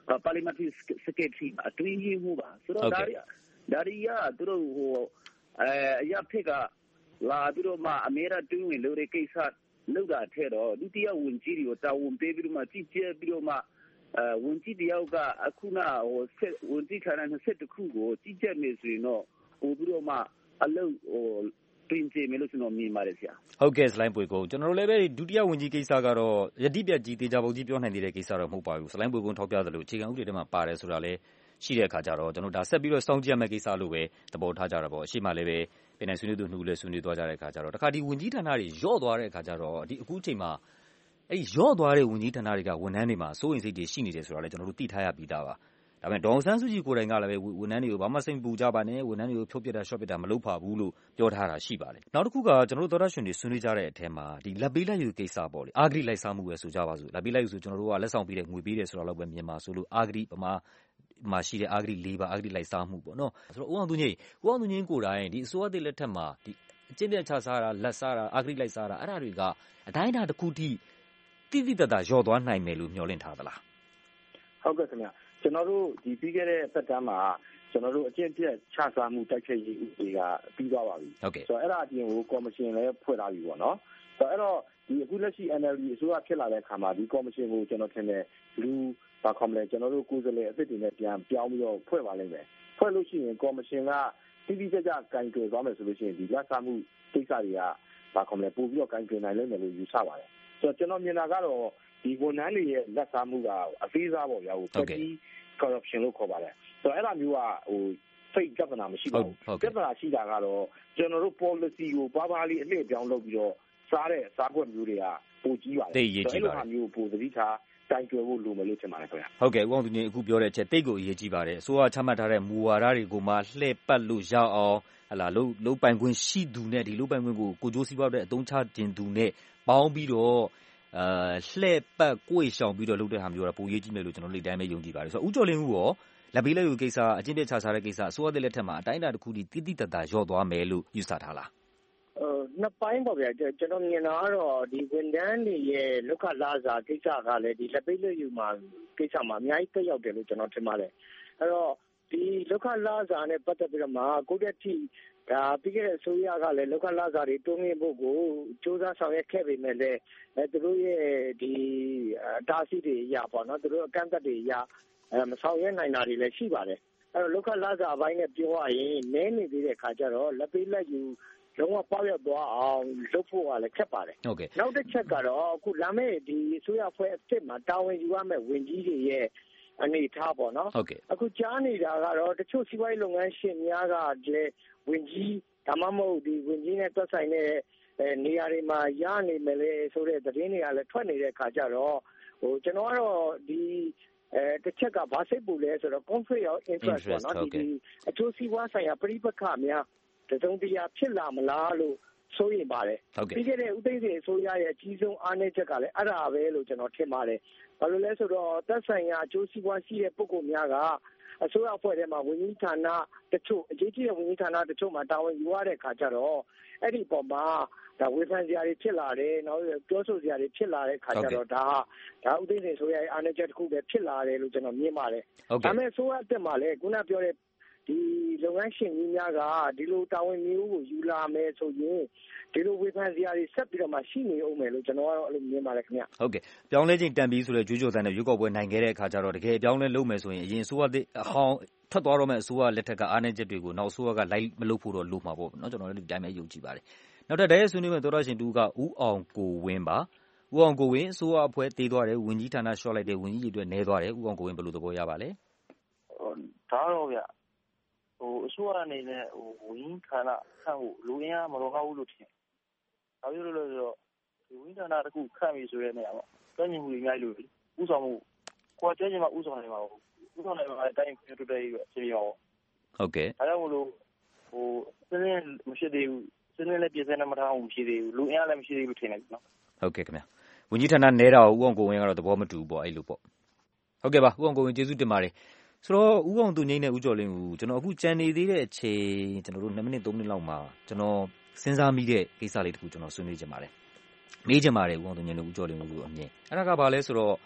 parliamentary secretary အတွင်းရေးမှူးပါဆိုတော့ဒါရီဒါရီကသူတို့ဟိုအဲအရာဖိတ်ကလာပြီးတော့မှအမေရိကန်တွင်းဝင်လို့တဲ့ကိစ္စလောက်တာထဲတော့ဒုတိယဝန်ကြီးတွေကိုတာဝန်ပေးပြီးတော့မှကြည့်ကြပြီးတော့မှအဲဝန်ကြီးတယောက်ကအခုနဟိုဝန်ကြီးခါနဲ့ဆက်တခုကိုကြည့်ကြနေဆိုရင်တော့ပို့ပြီးတော့မှအလုပ်ဟိုတင်ကြမယ်လို့ကျွန်တော်မြင်ပါတယ်ဆရာဟုတ်ကဲ့စလိုင်းပွေကိုကျွန်တော်တို့လည်းပဲဒုတိယဝန်ကြီးကိစ္စကတော့ယတိပြတ်ကြီးတေချာပုံကြီးပြောနိုင်သေးတဲ့ကိစ္စတော့မဟုတ်ပါဘူးစလိုင်းပွေကိုထောက်ပြသလိုအခြေခံဥပဒေထဲမှာပါတယ်ဆိုတာလည်းရှိတဲ့အခါကျတော့ကျွန်တော်ဒါဆက်ပြီးတော့စောင့်ကြည့်ရမယ့်ကိစ္စလို့ပဲသဘောထားကြတာပေါ့အရှိမလည်းပဲပြည်နယ်ဆွေးနွေးသူနှူလည်းဆွေးနွေးသွားကြတဲ့အခါကျတော့တခါဒီဝန်ကြီးဌာနတွေရော့သွားတဲ့အခါကျတော့ဒီအခုချိန်မှာအဲ့ဒီရော့သွားတဲ့ဝန်ကြီးဌာနတွေကဝန်ထမ်းတွေမှာစိုးရိမ်စိတ်တွေရှိနေတယ်ဆိုတာလည်းကျွန်တော်တို့သိထားရပြီးသားပါဒါပေမဲ့ဒေါ်အောင်ဆန်းစုကြည်ကိုယ်တိုင်ကလည်းပဲဝန်ထမ်းတွေကိုဘာမှစိတ်ပူကြပါနဲ့ဝန်ထမ်းတွေကိုဖြုတ်ပစ်တာရှော့ပစ်တာမလုပ်ပါဘူးလို့ပြောထားတာရှိပါတယ်နောက်တစ်ခုကကျွန်တော်တို့သောတာရှင်တွေဆွေးနွေးကြတဲ့အထက်မှာဒီလက်ပေးလက်ယူကိစ္စပေါ့လေအာဂရိလိုက်စားမှုပဲဆိုကြပါစို့လက်ပေးလက်ယူဆိုကျွန်တော်တို့ကလက်ဆောင်ပေးတဲ့ငွေပေးတယ်ဆိုတာတော့ပဲမြန်မာဆိုလို့အာဂရိပမာမှာရှိတဲ့အာဂရိလေးပါအာဂရိလိုက်စားမှုပေါ့နော်ဆိုတော့ဦးအောင်သူငိမ့်ဦးအောင်သူငိမ့်ကိုယ်တိုင်ဒီအစိုးရသစ်လက်ထက်မှာဒီအကျင့်ပြတ်ချစားတာလက်စားတာအာဂရိလိုက်စားတာအဲ့ဒါတွေကအတိုင်းအတာတစ်ခုထိတိတိတတ်တာလျော့သွားနိုင်မယ်လို့မျှော်လင့်ထားသလားဟုတ်ကဲ့ခင်ဗျကျွန်တော်တို့ဒီပြီးခဲ့တဲ့သက်တမ်းမှာကျွန်တော်တို့အကျင့်ပြတ်ချစားမှုတိုက်ဖျက်ရေးဥပဒေကပြီးသွားပါပြီဟုတ်ကဲ့ဆိုတော့အဲ့ဒါအပြင်ကိုကော်မရှင်လည်းဖွဲ့ထားပြီပေါ့နော်ဆိုတော့အဲ့တော့ဒီအခုလက်ရှိ N L D အစိုးရဖြစ်လာတဲ့အခါမှာဒီကော်မရှင်ကိုကျွန်တော်ထင်တယ်လူဘာခေါ်မလဲကျွန်တော်တို့ကိုယ်စားလှယ်အစ်စ်တွေနဲ့ပြန်ပြောင်းပြီးတော့ဖွဲ့ပါလိမ့်မယ်ဖွဲ့လို့ရှိရင်ကော်မရှင်ကတိတိကျကျကင်တွယ်သွားမယ်ဆိုလို့ရှိရင်ဒီလက်စားမှုကိစ္စတွေကဘာခေါ်မလဲပို့ပြီးတော့ကင်တွယ်နိုင်လိမ့်မယ်လို့ယူဆပါတယ်ဆိုတော့ကျွန်တော်မြင်တာကတော့ဒီဝန်ထမ်းတွေရဲ့လက်စားမှုကအသေးစားပေါ့ဗျာဟို petty corruption လို့ခေါ်ပါတယ်ဆိုတော့အဲ့လိုမျိုးကဟိုစိတ်ကြပ်နာမရှိပါဘူးကြပ်နာရှိတာကတော့ကျွန်တော်တို့ policy ကိုဘာဘာလေးအလှည့်ပြောင်းလုပ်ပြီးတော့စားတဲ့စားကွက်မျိုးတွေကပိုကြီးပါတယ်အဲ့လိုဟာမျိုးပိုသတိထားတိုင်ကျွယ်ဖို့လိုမယ်လို့ထင်ပါတယ်ခင်ဗျာဟုတ်ကဲ့ဦးအောင်သူငိမ့်အခုပြောတဲ့အချက်တိတ်ကိုအရေးကြီးပါတယ်အစိုးရချမှတ်ထားတဲ့မူဝါဒတွေကိုမှလှည့်ပတ်လို့ရအောင်ဟလာလုံးလုံးပိုင်ခွင့်ရှိသူနဲ့ဒီလုံးပိုင်ခွင့်ကိုကိုကြိုးစီးပွားတဲ့အသုံးချခြင်းသူနဲ့ပေါင်းပြီးတော့အာလှည့်ပတ်ကိုယ်ရှောင်ပြီးတော့လုပ်တဲ့ဟာမျိုးကပိုရေးကြီးမယ်လို့ကျွန်တော်လက်တိုင်းပဲယုံကြည်ပါတယ်ဆိုတော့ဦးကျော်လင်းဦးရောလက်ပေးလက်ယူကိစ္စအကျင့်ပြတ်ချစားတဲ့ကိစ္စအစိုးရတဲ့လက်ထက်မှာအတိုင်းအတာတစ်ခုတည်းတိတိတတ်တာရော့သွားမယ်လို့ယူဆထားလားအဲနှစ်ပိုင်းပေါ့ဗျာကျွန်တော်မြင်တာကတော့ဒီဝန်ထမ်းတွေရဲ့လောက်ခလာစာကိစ္စကလည်းဒီလက်ပေးလက်ယူမှာကိစ္စမှာအများကြီးတက်ရောက်တယ်လို့ကျွန်တော်ထင်ပါတယ်အဲ့တော့ဒီလောက်ခလာစာနဲ့ပတ်သက်ပြီးတော့မှကိုယ့်တက်ထိဒါပြီးခဲ့တဲ့အစိုးရကလည်းလောက်ခလာစာတွေတွန်းမြင့်ဖို့ကိုစ조사ဆောင်ရွက်ခဲ့ပေမဲ့လည်းအဲသူတို့ရဲ့ဒီတားဆီးတွေရပါတော့သူတို့အကန့်အသတ်တွေရအဲမဆောင်ရွက်နိုင်တာတွေလည်းရှိပါတယ်အဲ့တော့လောက်ခလာစာအပိုင်းနဲ့ပြောရရင်နည်းနေသေးတဲ့ခါကျတော့လက်ပေးလက်ယူလုံးဝပေါက်ရသွားအောင်လုပ်ဖို့ကလည်းခက်ပါတယ်ဟုတ်ကဲ့နောက်တစ်ချက်ကတော့အခုလာမယ့်ဒီအစိုးရဖွဲ့အစ်စ်မှာတာဝန်ယူရမယ့်ဝန်ကြီးတွေရဲ့အနေထားပေါ့နော်ဟုတ်ကဲ့အခုကြားနေတာကတော့တချို့စီးပွားရေးလုပ်ငန်းရှင်များကလည်းဝန်ကြီးဒါမှမဟုတ်ဒီဝန်ကြီးနဲ့သက်ဆိုင်တဲ့နေရာတွေမှာရနေမယ်လေဆိုတဲ့သတင်းတွေကလည်းထွက်နေတဲ့အခါကျတော့ဟိုကျွန်တော်ကတော့ဒီအဲတစ်ချက်ကဘာစိတ်ပူလဲဆိုတော့ conflict of interest ပေါ့နော်ဒီအကျိုးစီးပွားဆိုင်ရာပဋိပက္ခများတစုံတရာဖြစ်လာမလားလို့ဆိုရင်ပါတယ်ပြီးခဲ့တဲ့ဥသိမ်းစဉ်အစိုးရရဲ့အကြီးဆုံးအားနည်းချက်ကလည်းအဲ့ဒါပဲလို့ကျွန်တော်ထင်ပါတယ်ဘာလို့လဲဆိုတော့သက်ဆိုင်ရာအကျိုးစီးပွားရှိတဲ့ပုဂ္ဂိုလ်များကအစိုးရအဖွဲ့ထဲမှာဝန်ကြီးဌာနတချို့အကြီးကြီးတဲ့ဝန်ကြီးဌာနတချို့မှာတာဝန်ယူရတဲ့ခါကျတော့အဲ့ဒီပုံမှာဒါဝေဖန်စရာတွေဖြစ်လာတယ်နောက်ပြောဆိုစရာတွေဖြစ်လာတဲ့ခါကျတော့ဒါဒါဥသိမ်းစဉ်အစိုးရရဲ့အားနည်းချက်တစ်ခုပဲဖြစ်လာတယ်လို့ကျွန်တော်မြင်ပါတယ်ဒါပေမဲ့အစိုးရအသက်မှာလည်းခုနပြောတဲ့ဒီလုပ်ငန်းရှင်ကြီးများကဒီလိုတာဝန်မျိုးကိုယူလာမယ်ဆိုရင်ဒီလိုဝေဖန်စရာတွေဆက်ပြီးတော့မှရှိနေအောင်မယ်လို့ကျွန်တော်ကတော့အဲ့လိုမြင်ပါတယ်ခင်ဗျဟုတ်ကဲ့ပြောင်းလဲခြင်းတန်ပြီးဆိုတဲ့ကြွေးကြော်သံနဲ့ရွေးကောက်ပွဲနိုင်ခဲ့တဲ့အခါကျတော့တကယ်ပြောင်းလဲလုပ်မယ်ဆိုရင်အရင်အစိုးရအဟောင်းထွက်သွားတော့မဲ့အစိုးရလက်ထက်ကအားနည်းချက်တွေကိုနောက်အစိုးရကလိုက်မလုပ်ဖို့တော့လိုမှာပေါ့เนาะကျွန်တော်လည်းဒီတိုင်းပဲယုံကြည်ပါတယ်နောက်တစ်တဲ့ဆွေးနွေးမဲ့သောတော်ရှင်တူကဦးအောင်ကိုဝင်းပါဦးအောင်ကိုဝင်းအစိုးရအဖွဲ့တည်သွားတယ်ဝန်ကြီးဌာနရှော့လိုက်တယ်ဝန်ကြီးတွေအတွက်နေသွားတယ်ဦးအောင်ကိုဝင်းဘယ်လိုသဘောရပါလဲဒါတော့ဗျဟိုအစိုးရအနေနဲ့ဟိုဝင်းဌာနခန့်ဖို့လူရင်းကမတော်ဘူးလို့ထင်။ဘာဖြစ်လို့လဲဆိုတော့ဒီဝင်းဌာနတစ်ခုခန့်ပြီဆိုတဲ့နေရာမှာတန်းညီမှုတွေအများကြီးလို့ဥဆောင်မှုကိုယ်ကျင်းမှာဥဆောင်နေမှာပေါ့ဥဆောင်နေမှာတိုင်းပြတူတဲ့ကြီးပဲပြင်ရောဟုတ်ကဲ့အဲဒါမို့လို့ဟိုစင်းင်းမရှိသေးဘူးစင်းင်းလည်းပြည်စင်းနဲ့မထားအောင်မရှိသေးဘူးလူအင်အားလည်းမရှိသေးဘူးထင်တယ်နော်ဟုတ်ကဲ့ခင်ဗျဝန်ကြီးဌာနနဲတာကိုဦးအောင်ကိုဝင်းကတော့သဘောမတူဘူးပေါ့အဲ့လိုပေါ့ဟုတ်ကဲ့ပါဦးအောင်ကိုဝင်းကျေးဇူးတင်ပါတယ်ဆိုတော့ဦးအောင်သူငိမ့်နဲ့ဦးကျော်လင်းဦးကျွန်တော်အခုကြံနေသေးတဲ့အချိန်ကျွန်တော်တို့နှစ်မိနစ်သုံးမိနစ်လောက်မှာကျွန်တော်စဉ်းစားမိတဲ့ကိစ္စလေးတခုကျွန်တော်ဆွေးနွေးချင်ပါတယ်မေးချင်ပါတယ်ဦးအောင်သူငိမ့်နဲ့ဦးကျော်လင်းဦးတို့အမြင်အဲ့ဒါကဘာလဲဆိုတော့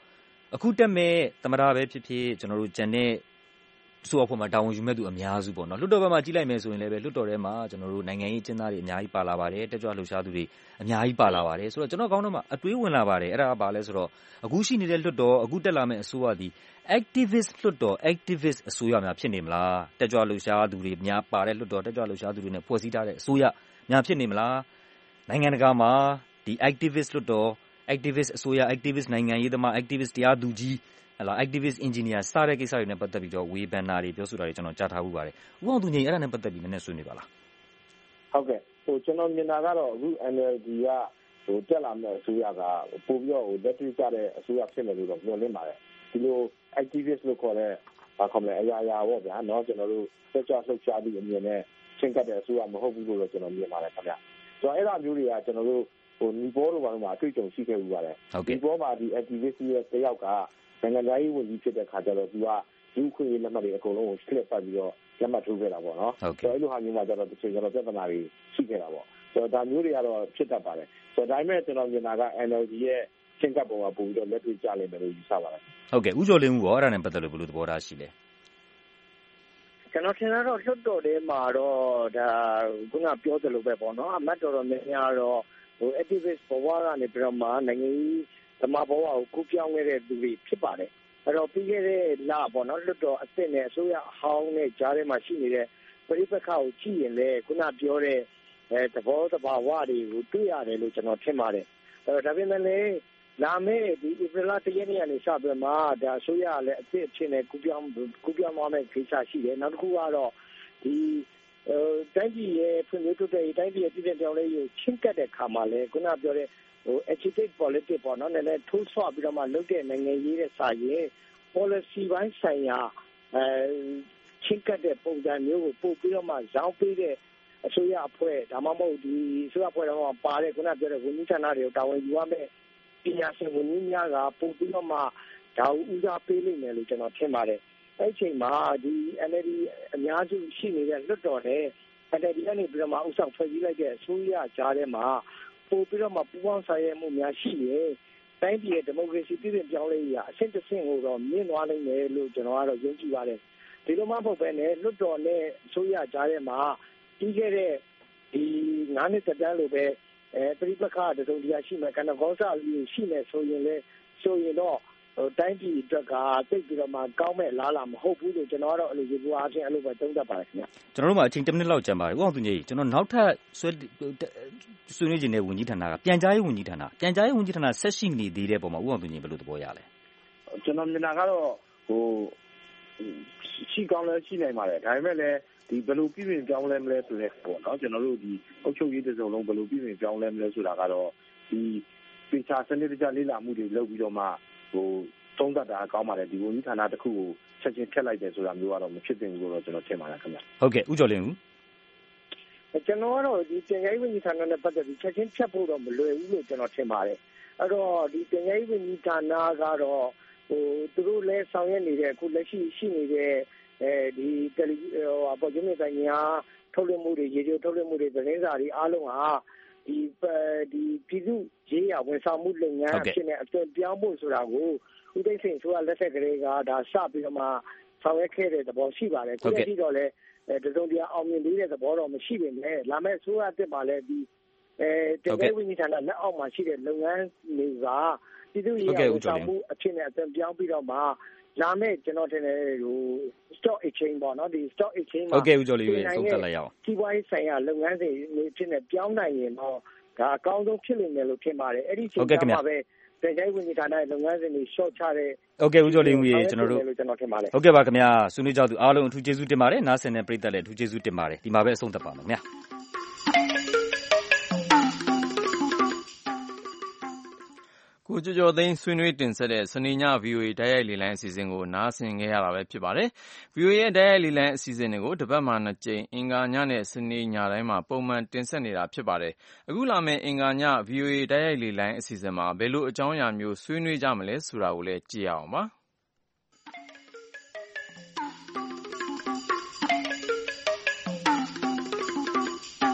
အခုတက်မဲ့သမ္မတပဲဖြစ်ဖြစ်ကျွန်တော်တို့ဂျန်နဲ့ဆိုတော့ပေါ်မှာတာဝန်ယူမဲ့သူအများစုပေါ့နော်လွှတ်တော်ဘက်မှာကြည့်လိုက်မယ်ဆိုရင်လည်းပဲလွှတ်တော်ထဲမှာကျွန်တော်တို့နိုင်ငံရေးကျင်းသားတွေအများကြီးပါလာပါတယ်တက်ကြွလှုပ်ရှားသူတွေအများကြီးပါလာပါတယ်ဆိုတော့ကျွန်တော်ကောင်းတော့မှအတွေးဝင်လာပါတယ်အဲ့ဒါကဘာလဲဆိုတော့အခုရှိနေတဲ့လွှတ်တော်အခုတက်လာမဲ့အစိုးရဒီ activist လွှတ်တော် activist အစိုးရများဖြစ်နေမလားတက်ကြွလှုပ်ရှားသူတွေများပါတဲ့လွှတ်တော်တက်ကြွလှုပ်ရှားသူတွေနဲ့ဖွဲ့စည်းထားတဲ့အစိုးရများဖြစ်နေမလားနိုင်ငံတကာမှာဒီ activist လွှတ်တော် activist အစိုးရ activist နိုင်ငံရေးသမား activist တရားသူကြီးဟလာ activist engineer စတဲ့ကိစ္စတွေနဲ့ပတ်သက်ပြီးတော့ဝေဖန်တာတွေပြောဆိုတာတွေကျွန်တော်ကြားထားမှုပါတယ်။ဦးအောင်သူငြိမ်အဲ့ဒါနဲ့ပတ်သက်ပြီးနည်းနည်းဆွေးနွေးပါလား။ဟုတ်ကဲ့ဟိုကျွန်တော်မြင်တာကတော့အခု N L D ကဟိုတက်လာမယ့်အစိုးရကပို့ပြီးတော့ဟိုလက်တွေ့ကျတဲ့အစိုးရဖြစ်မယ်လို့တော့ပြောလင်းပါတယ်။ဒီလို activist လို့ခေါ်တဲ့ဘာခေါ်မလဲအရာရာပေါ့ဗျာเนาะကျွန်တော်တို့တက်ကြွလှုပ်ရှားပြီးအမြင်နဲ့ချင်းကပ်တဲ့အစိုးရမဟုတ်ဘူးလို့ကျွန်တော်မြင်ပါတယ်ခင်ဗျ။ဆိုတော့အဲ့ဒါမျိုးတွေကကျွန်တော်တို့ဟိုနီဘောတို့ဘာလို့မှအတွေ့အကြုံရှိခဲ့ဘူးပါတယ်။ဒီဘောမှာဒီ activist ရဲ့တယောက်ကနိုင်ငံရေးဝန်ကြီးဖြစ်တဲ့ခါကျတော့သူကလူခွင့်ရေးလက်မှတ်တွေအကုန်လုံးကိုစလစ်ပတ်ပြီးတော့လက်မှတ်ထိုးခဲ့တာပေါ့နော်။ဆိုတော့အဲ့လိုဟာမျိုးမှာကျတော့တစ်ချိန်ကျတော့ပြဿနာတွေရှိခဲ့တာပေါ့။ဆိုတော့ဒါမျိုးတွေကတော့ဖြစ်တတ်ပါတယ်။ဆိုတော့ဒါပေမဲ့ကျွန်တော်မြင်တာက N L D ရဲ့ချင်းကပ်ပုံကပို့ပြီးတော့လက်တွေ့ကျလိမ့်မယ်လို့ယူဆပါတယ်။ဟုတ်ကဲ့ဦးကျော်လင်းဦးရောအဲ့ဒါနဲ့ပတ်သက်လို့ဘယ်လိုသဘောထားရှိလဲ။ကျွန်တော်ထင်တာတော့လွှတ်တော်ထဲမှာတော့ဒါခုနပြောသလိုပဲပေါ့နော်အမတ်တော်တော်များများတော့ဟို activist ဘဝကနေပြီးတော့မှနိုင်ငံရေးဓမ္မဘဝကိုကူးပြောင်းခဲ့တဲ့သူတွေဖြစ်ပါတယ်အဲ့တော့ပြီးခဲ့တဲ့လပေါ့နော်လွတ်တော်အစ်စ်နဲ့အစိုးရအဟောင်းနဲ့ကြားထဲမှာရှိနေတဲ့ပရိပက္ခကိုကြည့်ရင်လည်းခုနပြောတဲ့အဲသဘောတဘာဝတွေကိုတွေ့ရတယ်လို့ကျွန်တော်ထင်ပါတယ်အဲ့တော့ဒါပေမဲ့လည်းလာမယ့်ဒီဧပြီလတရက်နေ့ကနေစပြီးမှဒါအစိုးရလည်းအစ်စ်အဖြစ်နဲ့ကူးပြောင်းကူးပြောင်းသွားမယ့်ကိစ္စရှိတယ်နောက်တစ်ခုကတော့ဒီအဲတိုင်းပြည်ရဲ့ဖွံ့ဖြိုးတိုးတက်ရေးတိုင်းပြည်ရဲ့ပြည်ပြောင်းလဲရေးကိုချင်းကပ်တဲ့ခါမှာလည်းခုနပြောတဲ့ဟို agitate politics ပေါ့နော်နည်းနည်းထိုးဆွပြီးတော့မှလုပ်တဲ့နိုင်ငံရေးတဲ့စာရင် policy ဘိုင်းဆိုင်ရာအဲချင်းကပ်တဲ့ပုံစံမျိုးကိုပို့ပြီးတော့မှဇောင်းပေးတဲ့အစိုးရအဖွဲ့ဒါမှမဟုတ်ဒီအစိုးရအဖွဲ့တော့ပါတဲ့ခုနပြောတဲ့ဝန်ကြီးဌာနတွေကိုတာဝန်ယူရမယ့်ပညာရှင်ဝန်ကြီးများကပို့ပြီးတော့မှဒါဦးစားပေးလိမ့်မယ်လို့ကျွန်တော်ထင်ပါတယ်အဲ့ချိန်မှာဒီ N L D အများစုရှိနေတဲ့လွှတ်တော်နဲ့ N L D ကနေပြီးတော့မှဥဆောင်ဖွဲ့စည်းလိုက်တဲ့အစိုးရကြားထဲမှာပို့ပြီးတော့မှပူးပေါင်းဆောင်ရွက်မှုများရှိရင်တိုင်းပြည်ရဲ့ဒီမိုကရေစီပြည်ပြောင်းလဲရေးအဆင့်တစ်ဆင့်ကိုတော့မြင့်သွားနိုင်တယ်လို့ကျွန်တော်ကတော့ယုံကြည်ပါတယ်ဒီလိုမှမဟုတ်ပဲနဲ့လွတ်တော်နဲ့အစိုးရကြားထဲမှာပြီးခဲ့တဲ့ဒီငါးနှစ်တန်းလို့ပဲအဲပြိပခါတစုံတရာရှိမယ်ကဏ္ဍကောင်းစားလူရှိမယ်ဆိုရင်လေဆိုရင်တော့ဟိုတိုင်းပြည်အတွက်ကသိပြီးတော့မှကောင်းမဲ့လားလားမဟုတ်ဘူးလို့ကျွန်တော်ကတော့အဲ့လိုရေဘူးအားဖြင့်အဲ့လိုပဲသုံးသပ်ပါတယ်ခင်ဗျကျွန်တော်တို့မှာအချိန်တစ်မိနစ်လောက်ကျန်ပါတယ်ဦးအောင်သူကြီးကျွန်တော်နောက်ထပ်ဆွေးဆွေးနွေးခြင်းတဲ့ဝန်ကြီးဌာနကပြန်ကြားရေးဝန်ကြီးဌာနပြန်ကြားရေးဝန်ကြီးဌာနဆက်ရှိနေသေးတဲ့ပုံမှာဦးအောင်သူကြီးဘယ်လိုသဘောရလဲကျွန်တော်မြင်တာကတော့ဟိုရှိကောင်းလဲရှိနိုင်ပါတယ်ဒါပေမဲ့လည်းဒီဘယ်လိုပြည်ပြင်ပြောင်းလဲမလဲဆိုတဲ့ပေါ့နော်ကျွန်တော်တို့ဒီအုပ်ချုပ်ရေးတစ်စုံလုံးဘယ်လိုပြည်ပြင်ပြောင်းလဲမလဲဆိုတာကတော့ဒီပေချာစနစ်တကျလေ့လာမှုတွေလုပ်ပြီးတော့မှဟိုသုံးသပ်တာကောင်းပါတယ်ဒီဝန်ကြီးဌာနတစ်ခုကိုချက်ချင်းဖြတ်လိုက်တယ်ဆိုတာမျိုးကတော့မဖြစ်သင့်ဘူးလို့ကျွန်တော်ထင်ပါတယ်ခင်ဗျဟုတ်ကဲ့ဦးကျော်လင်းဦးကျွန်တော်ကတော့ဒီတင်ကြီးဝန်ကြီးဌာနနဲ့ပတ်သက်ပြီးချက်ချင်းဖြတ်ဖို့တော့မလွယ်ဘူးလို့ကျွန်တော်ထင်ပါတယ်အဲ့တော့ဒီတင်ကြီးဝန်ကြီးဌာနကတော့ဟိုသူတို့လည်းဆောင်ရွက်နေတဲ့အခုလက်ရှိရှိနေတဲ့အဲဒီတယ်လီဟိုအပေါ်ကျင်းတဲ့ညာထုတ်လွှင့်မှုတွေရေဒီယိုထုတ်လွှင့်မှုတွေသတင်းစာတွေအားလုံးဟာဒီဒီပြည်သူရေးရဝန်ဆောင်မှုလုပ်ငန်းအဖြစ်နဲ့အသွင်ပြောင်းဖို့ဆိုတာကိုဦးသိန်းစိန်ဆိုတာလက်ထက်ကလေးကဒါစပြီးတော့မှဆောင်ရွက်ခဲ့တဲ့သဘောရှိပါတယ်ခုလက်ရှိတော့လည်းတစုံတရာအောင်မြင်သေးတဲ့သဘောတော့မရှိပေမဲ့လာမယ့်ဆိုရတဲ့ပါလဲဒီအဲတေဝိနိဌာနလက်အောက်မှာရှိတဲ့လုပ်ငန်းတွေကပြည်သူရေးရဝန်ဆောင်မှုအဖြစ်နဲ့အသွင်ပြောင်းပြီးတော့မှလာမယ့်ကျွန်တော်ထင်တယ်ဟို stock exchange ပေါ့နော်ဒီ stock exchange မှာဟုတ်ကဲ့ဦးကျော်လေးပဲဆုံးဖြတ်လိုက်ရအောင်စီးပွားရေးဆိုင်ရာလုပ်ငန်းတွေဖြစ်နေပြောင်းနိုင်ရင်တော့ဒါအကောင်းဆုံးဖြစ်လိမ့်မယ်လို့ထင်ပါတယ်အဲ့ဒီချိန်မှာပဲတင်ကြိုင်ဝင်ကြီးဌာနရဲ့လုပ်ငန်းစဉ်တွေ short ချတဲ့ဟုတ်ကဲ့ဦးကျော်လေးဦးရေကျွန်တော်တို့ကျွန်တော်ထင်ပါတယ်ဟုတ်ကဲ့ပါခင်ဗျာဆွေးနွေးကြသူအားလုံးအထူးကျေးဇူးတင်ပါတယ်နားဆင်တဲ့ပရိသတ်လည်းအထူးကျေးဇူးတင်ပါတယ်ဒီမှာပဲအဆုံးသတ်ပါမယ်ခင်ဗျာကိုကျော်ကျော်သိန်းဆွေးနွေးတင်ဆက်တဲ့စနေည ဗွီအိုအေတိုက်ရိုက်လေလိုင်းအစီအစဉ်ကိုနားဆင်ခဲ့ရတာပဲဖြစ်ပါတယ်။ ဗွီအိုအေရဲ့တိုက်ရိုက်လေလိုင်းအစီအစဉ်တွေကိုတပတ်မှနှစ်ကြိမ်အင်္ဂါညနဲ့စနေညတိုင်းမှာပုံမှန်တင်ဆက်နေတာဖြစ်ပါတယ်။အခုလာမယ့်အင်္ဂါည ဗွီအိုအေတိုက်ရိုက်လေလိုင်းအစီအစဉ်မှာဘယ်လိုအကြောင်းအရာမျိုးဆွေးနွေးကြမလဲဆိုတာကိုလည်းကြည့်ရအောင်ပါ။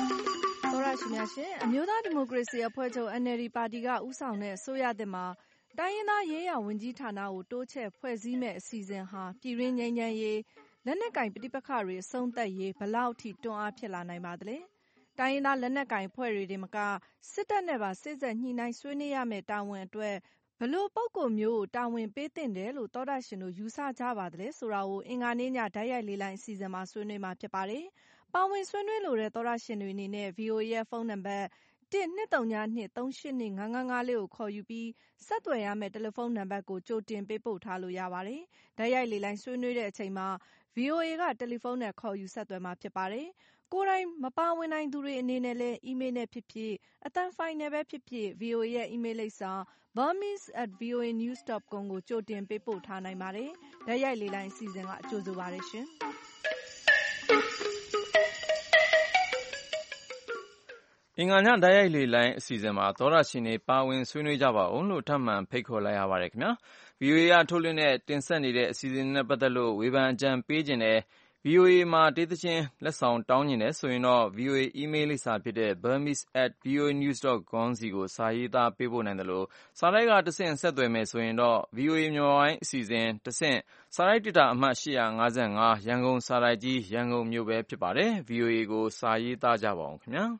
အမျိုးသားဒီမိုကရေစီအဖွဲ့ချုပ် N L D ပါတီကဦးဆောင်တဲ့အစိုးရသစ်မှာတိုင်းရင်းသားရေးရာဝန်ကြီးဌာနကိုတိုးချဲ့ဖွဲ့စည်းမဲ့အစီအစဉ်ဟာပြည်တွင်းငြိမ်းချမ်းရေးလက်နက်ကင်ပဋိပက္ခတွေအဆုံးသတ်ရေးဘယ်လောက်ထိတွန်းအားဖြစ်လာနိုင်ပါသလဲ။တိုင်းရင်းသားလက်နက်ကင်ဖွဲ့တွေတင်မကစစ်တပ်နဲ့ပါစစ်ဆက်ညှိနှိုင်းဆွေးနွေးရမယ့်တာဝန်အတွက်ဘလို့ပုဂ္ဂိုလ်မျိုးကိုတာဝန်ပေးသင့်တယ်လို့သောတာရှင်တို့ယူဆကြပါသလဲဆိုတာကိုအင်္ဂါနေ့ညဓာတ်ရိုက်လေးလိုင်းအစီအစဉ်မှာဆွေးနွေးမှာဖြစ်ပါတယ်။ပါဝင်ဆွေးနွေးလိုတဲ့သောတာရှင်တွေအနေနဲ့ ဗီအိုအေ ရဲ့ဖုန်းနံပါတ်တစ်နှစ်သုံးညနှစ်သုံးရှစ်နှစ်ငါးငါးငါးလေးကိုခေါ်ယူပြီးဆက်သွယ်ရမယ့်တယ်လီဖုန်းနံပါတ်ကိုကြိုတင်ပေးပို့ထားလို့ရပါတယ်။ဓာတ်ရိုက်လေးလိုင်းဆွေးနွေးတဲ့အချိန်မှာ ဗီအိုအေ ကတယ်လီဖုန်းနဲ့ခေါ်ယူဆက်သွယ်မှာဖြစ်ပါတယ်။ကိုယ်တိုင်မပါဝင်နိုင်သူတွေအနေနဲ့လည်းအီးမေးလ်နဲ့ဖြစ်ဖြစ်အသံဖိုင်နဲ့ပဲဖြစ်ဖြစ် ဗီအိုအေ ရဲ့အီးမေးလ်လိပ်စာ burmese at voanews dot com ကိုကြိုတင်ပေးပို့ထားနိုင်ပါတယ်။ဓာတ်ရိုက်လေးလိုင်းအစီအစဉ်ကကြိုဆိုပါတယ်ရှင်။အင်္ဂါညဓာတ်ရိုက်လေးလိုင်းအစီအစဉ်မှာသောတာရှင်တွေပါဝင်ဆွေးနွေးကြပါအောင်လို့ထပ်မံဖိတ်ခေါ်လိုက်ရပါတယ်ခင်ဗျာ။ ဗီအိုအေ ကထုတ်လွှင့်တဲ့တင်ဆက်နေတဲ့အစီအစဉ်နဲ့ပတ်သက်လို့ဝေဖန်အကြံပေးခြင်းနဲ့ ဗီအိုအေ မှာတေးသချင်းလက်ဆောင်တောင်းခြင်းနဲ့ဆိုရင်တော့ ဗီအိုအေ အီးမေးလ်လိပ်စာဖြစ်တဲ့ burmese at voanews dot com စီကိုစာရေးသားပေးပို့နိုင်တယ်လို့စာတိုက်ကတဆင့်ဆက်သွယ်မယ်ဆိုရင်တော့ ဗီအိုအေ မြန်မာပိုင်းအစီအစဉ်တဆင့်စာတိုက်ဒေတာအမှတ်၈၅၅ရန်ကုန်စာတိုက်ကြီးရန်ကုန်မြို့ပဲဖြစ်ပါတယ်။ ဗီအိုအေ ကိုစာရေးသားကြပါအောင်ခင်ဗျာ။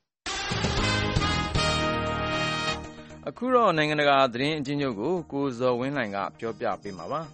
အခုတော့နိုင်ငံတကာသတင်းအကျဉ်းချုပ်ကိုကိုဇော်ဝင်းလှိုင်ကပြောပြပေးမှာပါ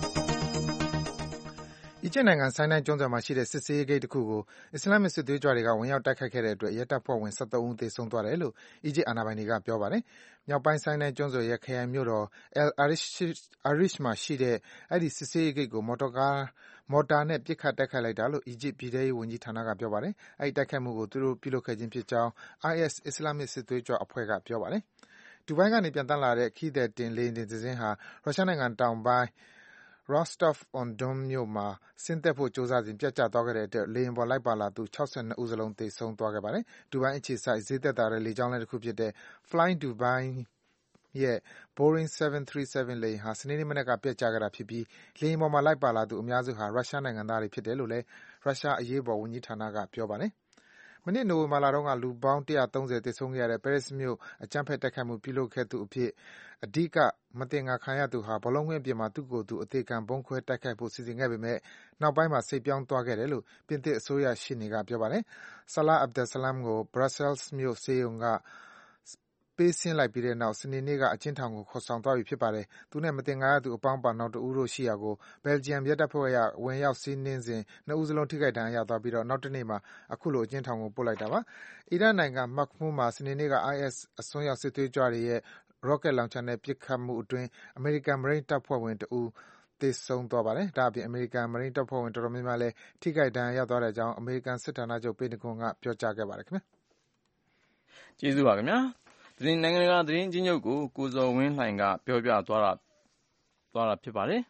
။အီဂျစ်နိုင်ငံဆိုင်းနိုင်ကျွန်းဆွယ်မှာရှိတဲ့စစ်ဆေးရေးဂိတ်တစ်ခုကိုအစ္စလာမစ်စစ်သွေးကြွတွေကဝင်ရောက်တိုက်ခိုက်ခဲ့တဲ့အတွက်ရဲတပ်ဖွဲ့ဝင်၁၃ဦးသေဆုံးသွားတယ်လို့အီဂျစ်အာဏာပိုင်တွေကပြောပါတယ်။မြောက်ပိုင်းဆိုင်းနိုင်ကျွန်းဆွယ်ရဲ့ခရိုင်မြို့တော် El Arish မှာရှိတဲ့အဲဒီစစ်ဆေးရေးဂိတ်ကိုမော်တော်ကားမော်တာနဲ့ပစ်ခတ်တိုက်ခိုက်လိုက်တာလို့အီဂျစ်ပြည်ထဲရေးဝန်ကြီးဌာနကပြောပါတယ်။အဲဒီတိုက်ခိုက်မှုကိုသူတို့ပြုလုပ်ခဲ့ခြင်းဖြစ်ကြောင်း အိုင်အက်စ် အစ္စလာမစ်စစ်သွေးကြွအဖွဲ့ကပြောပါတယ်။ဒူဘိုင်းကနေပျံသန်းလာတဲ့ခရီးသည်တင်လေယာဉ်တစင်းဟာရုရှားနိုင်ငံတောင်ပိုင်း Rostov-on-Don မြို့မှာဆင်းသက်ဖို့ကြိုးစားစဉ်ပျက်ကျသွားခဲ့တဲ့အတွက်လေယာဉ်ပေါ်လိုက်ပါလာသူ၆၂ဦးစလုံးသေဆုံးသွားခဲ့ပါတယ်။ဒူဘိုင်းအခြေစိုက်ဈေးသက်သာတဲ့လေကြောင်းလိုင်းတစ်ခုဖြစ်တဲ့ Flying Dubai ရဲ့ Boeing seven thirty-seven လေယာဉ်ဟာစနေနေ့မနက်ကပျက်ကျခဲ့တာဖြစ်ပြီးလေယာဉ်ပေါ်မှာလိုက်ပါလာသူအများစုဟာရုရှားနိုင်ငံသားတွေဖြစ်တယ်လို့လည်းရုရှားအရေးပေါ်ဝန်ကြီးဌာနကပြောပါတယ်။မနေ့နိုဝင်ဘာလတုန်းကလူပေါင်း၁၃၀သေဆုံးခဲ့ရတဲ့ပဲရစ်မြို့အကြမ်းဖက်တိုက်ခိုက်မှုပြုလုပ်ခဲ့သူအဖြစ်အဓိကမသင်္ကာခံရသူဟာဘောလုံးကွင်းအပြင်မှာသူ့ကိုယ်သူအသေခံဗုံးခွဲတိုက်ခိုက်ဖို့စီစဉ်ခဲ့ပေမဲ့နောက်ပိုင်းမှာစိတ်ပြောင်းသွားခဲ့တယ်လို့ပြင်သစ်အစိုးရရှေ့နေကပြောပါတယ်။ Salah Abdeslam ကို Brussels မြို့ဆေးရုံကပေးဆင်းလိုက်ပြီးတဲ့နောက်စနေနေ့ကအကျဉ်းထောင်ကိုခေါ်ဆောင်သွားပြီဖြစ်ပါတယ်။သူနဲ့မသင်္ကာရသူအပေါင်းပါနောက်တဦးတို့ရှိရာကိုဘယ်လ်ဂျီယံရဲတပ်ဖွဲ့ကဝင်ရောက်စီးနင်းစဉ်နှစ်ဦးစလုံးထိခိုက်ဒဏ်ရာရသွားပြီးနောက်တနေ့မှာအခုလိုအကျဉ်းထောင်ကိုပို့လိုက်တာပါ။အီရတ်နိုင်ငံ Baghmut မှာစနေနေ့က အိုင်အက်စ်အစွန်းရောက်စစ်သွေးကြွတွေရဲ့ရော့ကက်လောင်ချာနဲ့ပစ်ခတ်မှုအတွင်းအမေရိကန်မရိန်းတပ်ဖွဲ့ဝင်တဦးသေဆုံးသွားပါတယ်။ဒါ့အပြင်အမေရိကန်မရိန်းတပ်ဖွဲ့ဝင်တော်တော်များများလည်းထိခိုက်ဒဏ်ရာရသွားတဲ့အကြောင်းအမေရိကန်စစ်ဌာနချုပ်ပေတဂွန်ကပြောကြားခဲ့ပါတယ်ခင်ဗျာ။ကျေးဇူးပါခင်ဗျာ။ဒီနိုင်ငံတကာသတင်းအကျဉ်းချုပ်ကိုကိုဇော်ဝင်းလှိုင်ကပြောပြသွားတာသွားတာဖြစ်ပါတယ်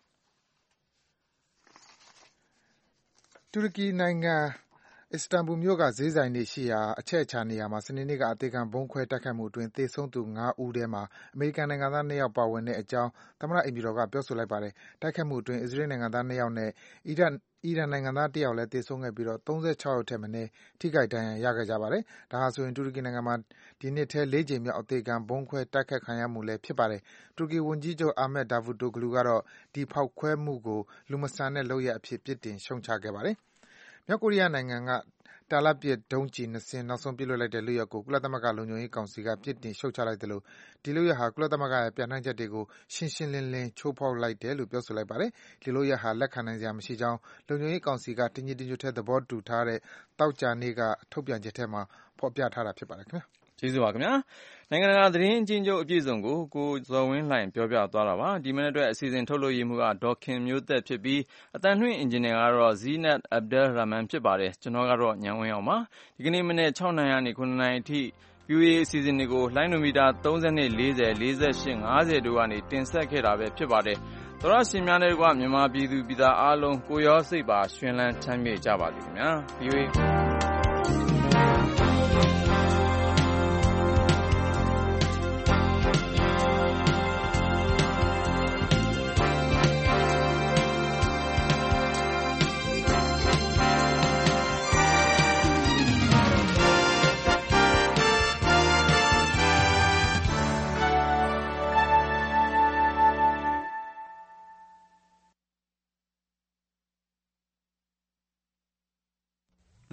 ။တူရကီနိုင်ငံအစ္စတန်ဘူမြို့ကဈေးဆိုင်တွေရှိရာအချက်အချာနေရာမှာစနေနေ့ကအသေးခံဗုံးခွဲတိုက်ခိုက်မှုအတွင်းသေဆုံးသူ၅ဦးထဲမှာအမေရိကန်နိုင်ငံသား၂ယောက်ပါဝင်တဲ့အကြောင်းသမ္မတအိမ်ဖြူတော်ကပြောဆိုလိုက်ပါတယ်။တိုက်ခိုက်မှုအတွင်းအစ္စရေးနိုင်ငံသား၂ယောက်နဲ့အီရတ်အီရန်နိုင်ငံသားတယောက်လည်းသေဆုံးခဲ့ပြီးတော့၃၆ယောက်ထက်မနည်းထိခိုက်ဒဏ်ရာရခဲ့ကြပါတယ်။ဒါဟာဆိုရင်တူရကီနိုင်ငံမှာဒီနှစ်ထဲ၄ကြိမ်မြောက်အသေးခံဗုံးခွဲတိုက်ခိုက်ခံရမှုလည်းဖြစ်ပါတယ်။တူရကီဝန်ကြီးချုပ်အာမက်ဒါဗူတိုဂလူကတော့ဒီဖောက်ခွဲမှုကိုလူမဆန်တဲ့လုပ်ရပ်အဖြစ်ပြစ်တင်ရှုတ်ချခဲ့ပါတယ်။မြောက်ကိုရီးယားနိုင်ငံကတာလတ်ပစ်ဒုံးကျည်နှစ်စင်းနောက်ဆုံးပစ်လွှတ်လိုက်တဲ့လုပ်ရပ်ကိုကုလသမဂ္ဂလုံခြုံရေးကောင်စီကပြစ်တင်ရှုတ်ချလိုက်သလိုဒီလုပ်ရပ်ဟာကုလသမဂ္ဂရဲ့ပြဋ္ဌာန်းချက်တွေကိုရှင်းရှင်းလင်းလင်းချိုးဖောက်လိုက်တယ်လို့ပြောဆိုလိုက်ပါတယ်။ဒီလုပ်ရပ်ဟာလက်ခံနိုင်စရာမရှိကြောင်းလုံခြုံရေးကောင်စီကတညီတညွတ်တည်းသဘောတူထားတဲ့သောကြာနေ့ကထုတ်ပြန်ချက်ထဲမှာဖော်ပြထားတာဖြစ်ပါတယ်ခင်ဗျာ။ကျေးဇူးပါခင်ဗျာ။နိုင်ငံတကာသတင်းအကျဉ်းချုပ်အပြည့်အစုံကိုကိုဇော်ဝင်းလှိုင်ပြောပြသွားတာပါ။ဒီမိနစ်အတွက်အစီအစဉ်ထုတ်လို့ရမှုကဒေါက်ခင်မျိုးသက်ဖြစ်ပြီးအတန်လွှင့်အင်ဂျင်နီယာကတော့ Zenat Abdel Rahman ဖြစ်ပါတယ်။ကျွန်တော်ကတော့ညံဝင်းအောင်ပါ။ဒီကနေ့မနေ့၆နာရီကနေခုနာရီအထိ ဗီအိုအေ အစီအစဉ်တွေကိုလိုင်းနိုမီတာသုံး၂ ၄၀ ၄၈ ၅၀တို့ကနေတင်ဆက်ခဲ့တာပဲဖြစ်ပါတယ်။သောရရှင်များနဲ့ကမြန်မာပြည်သူပြည်သားအားလုံးကိုရောစိတ်ပါရှင်လန်းချမ်းမြေ့ကြပါစေခင်ဗျာ။ ဗီအိုအေ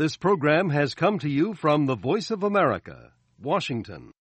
This program has come to you from the Voice of America, Washington.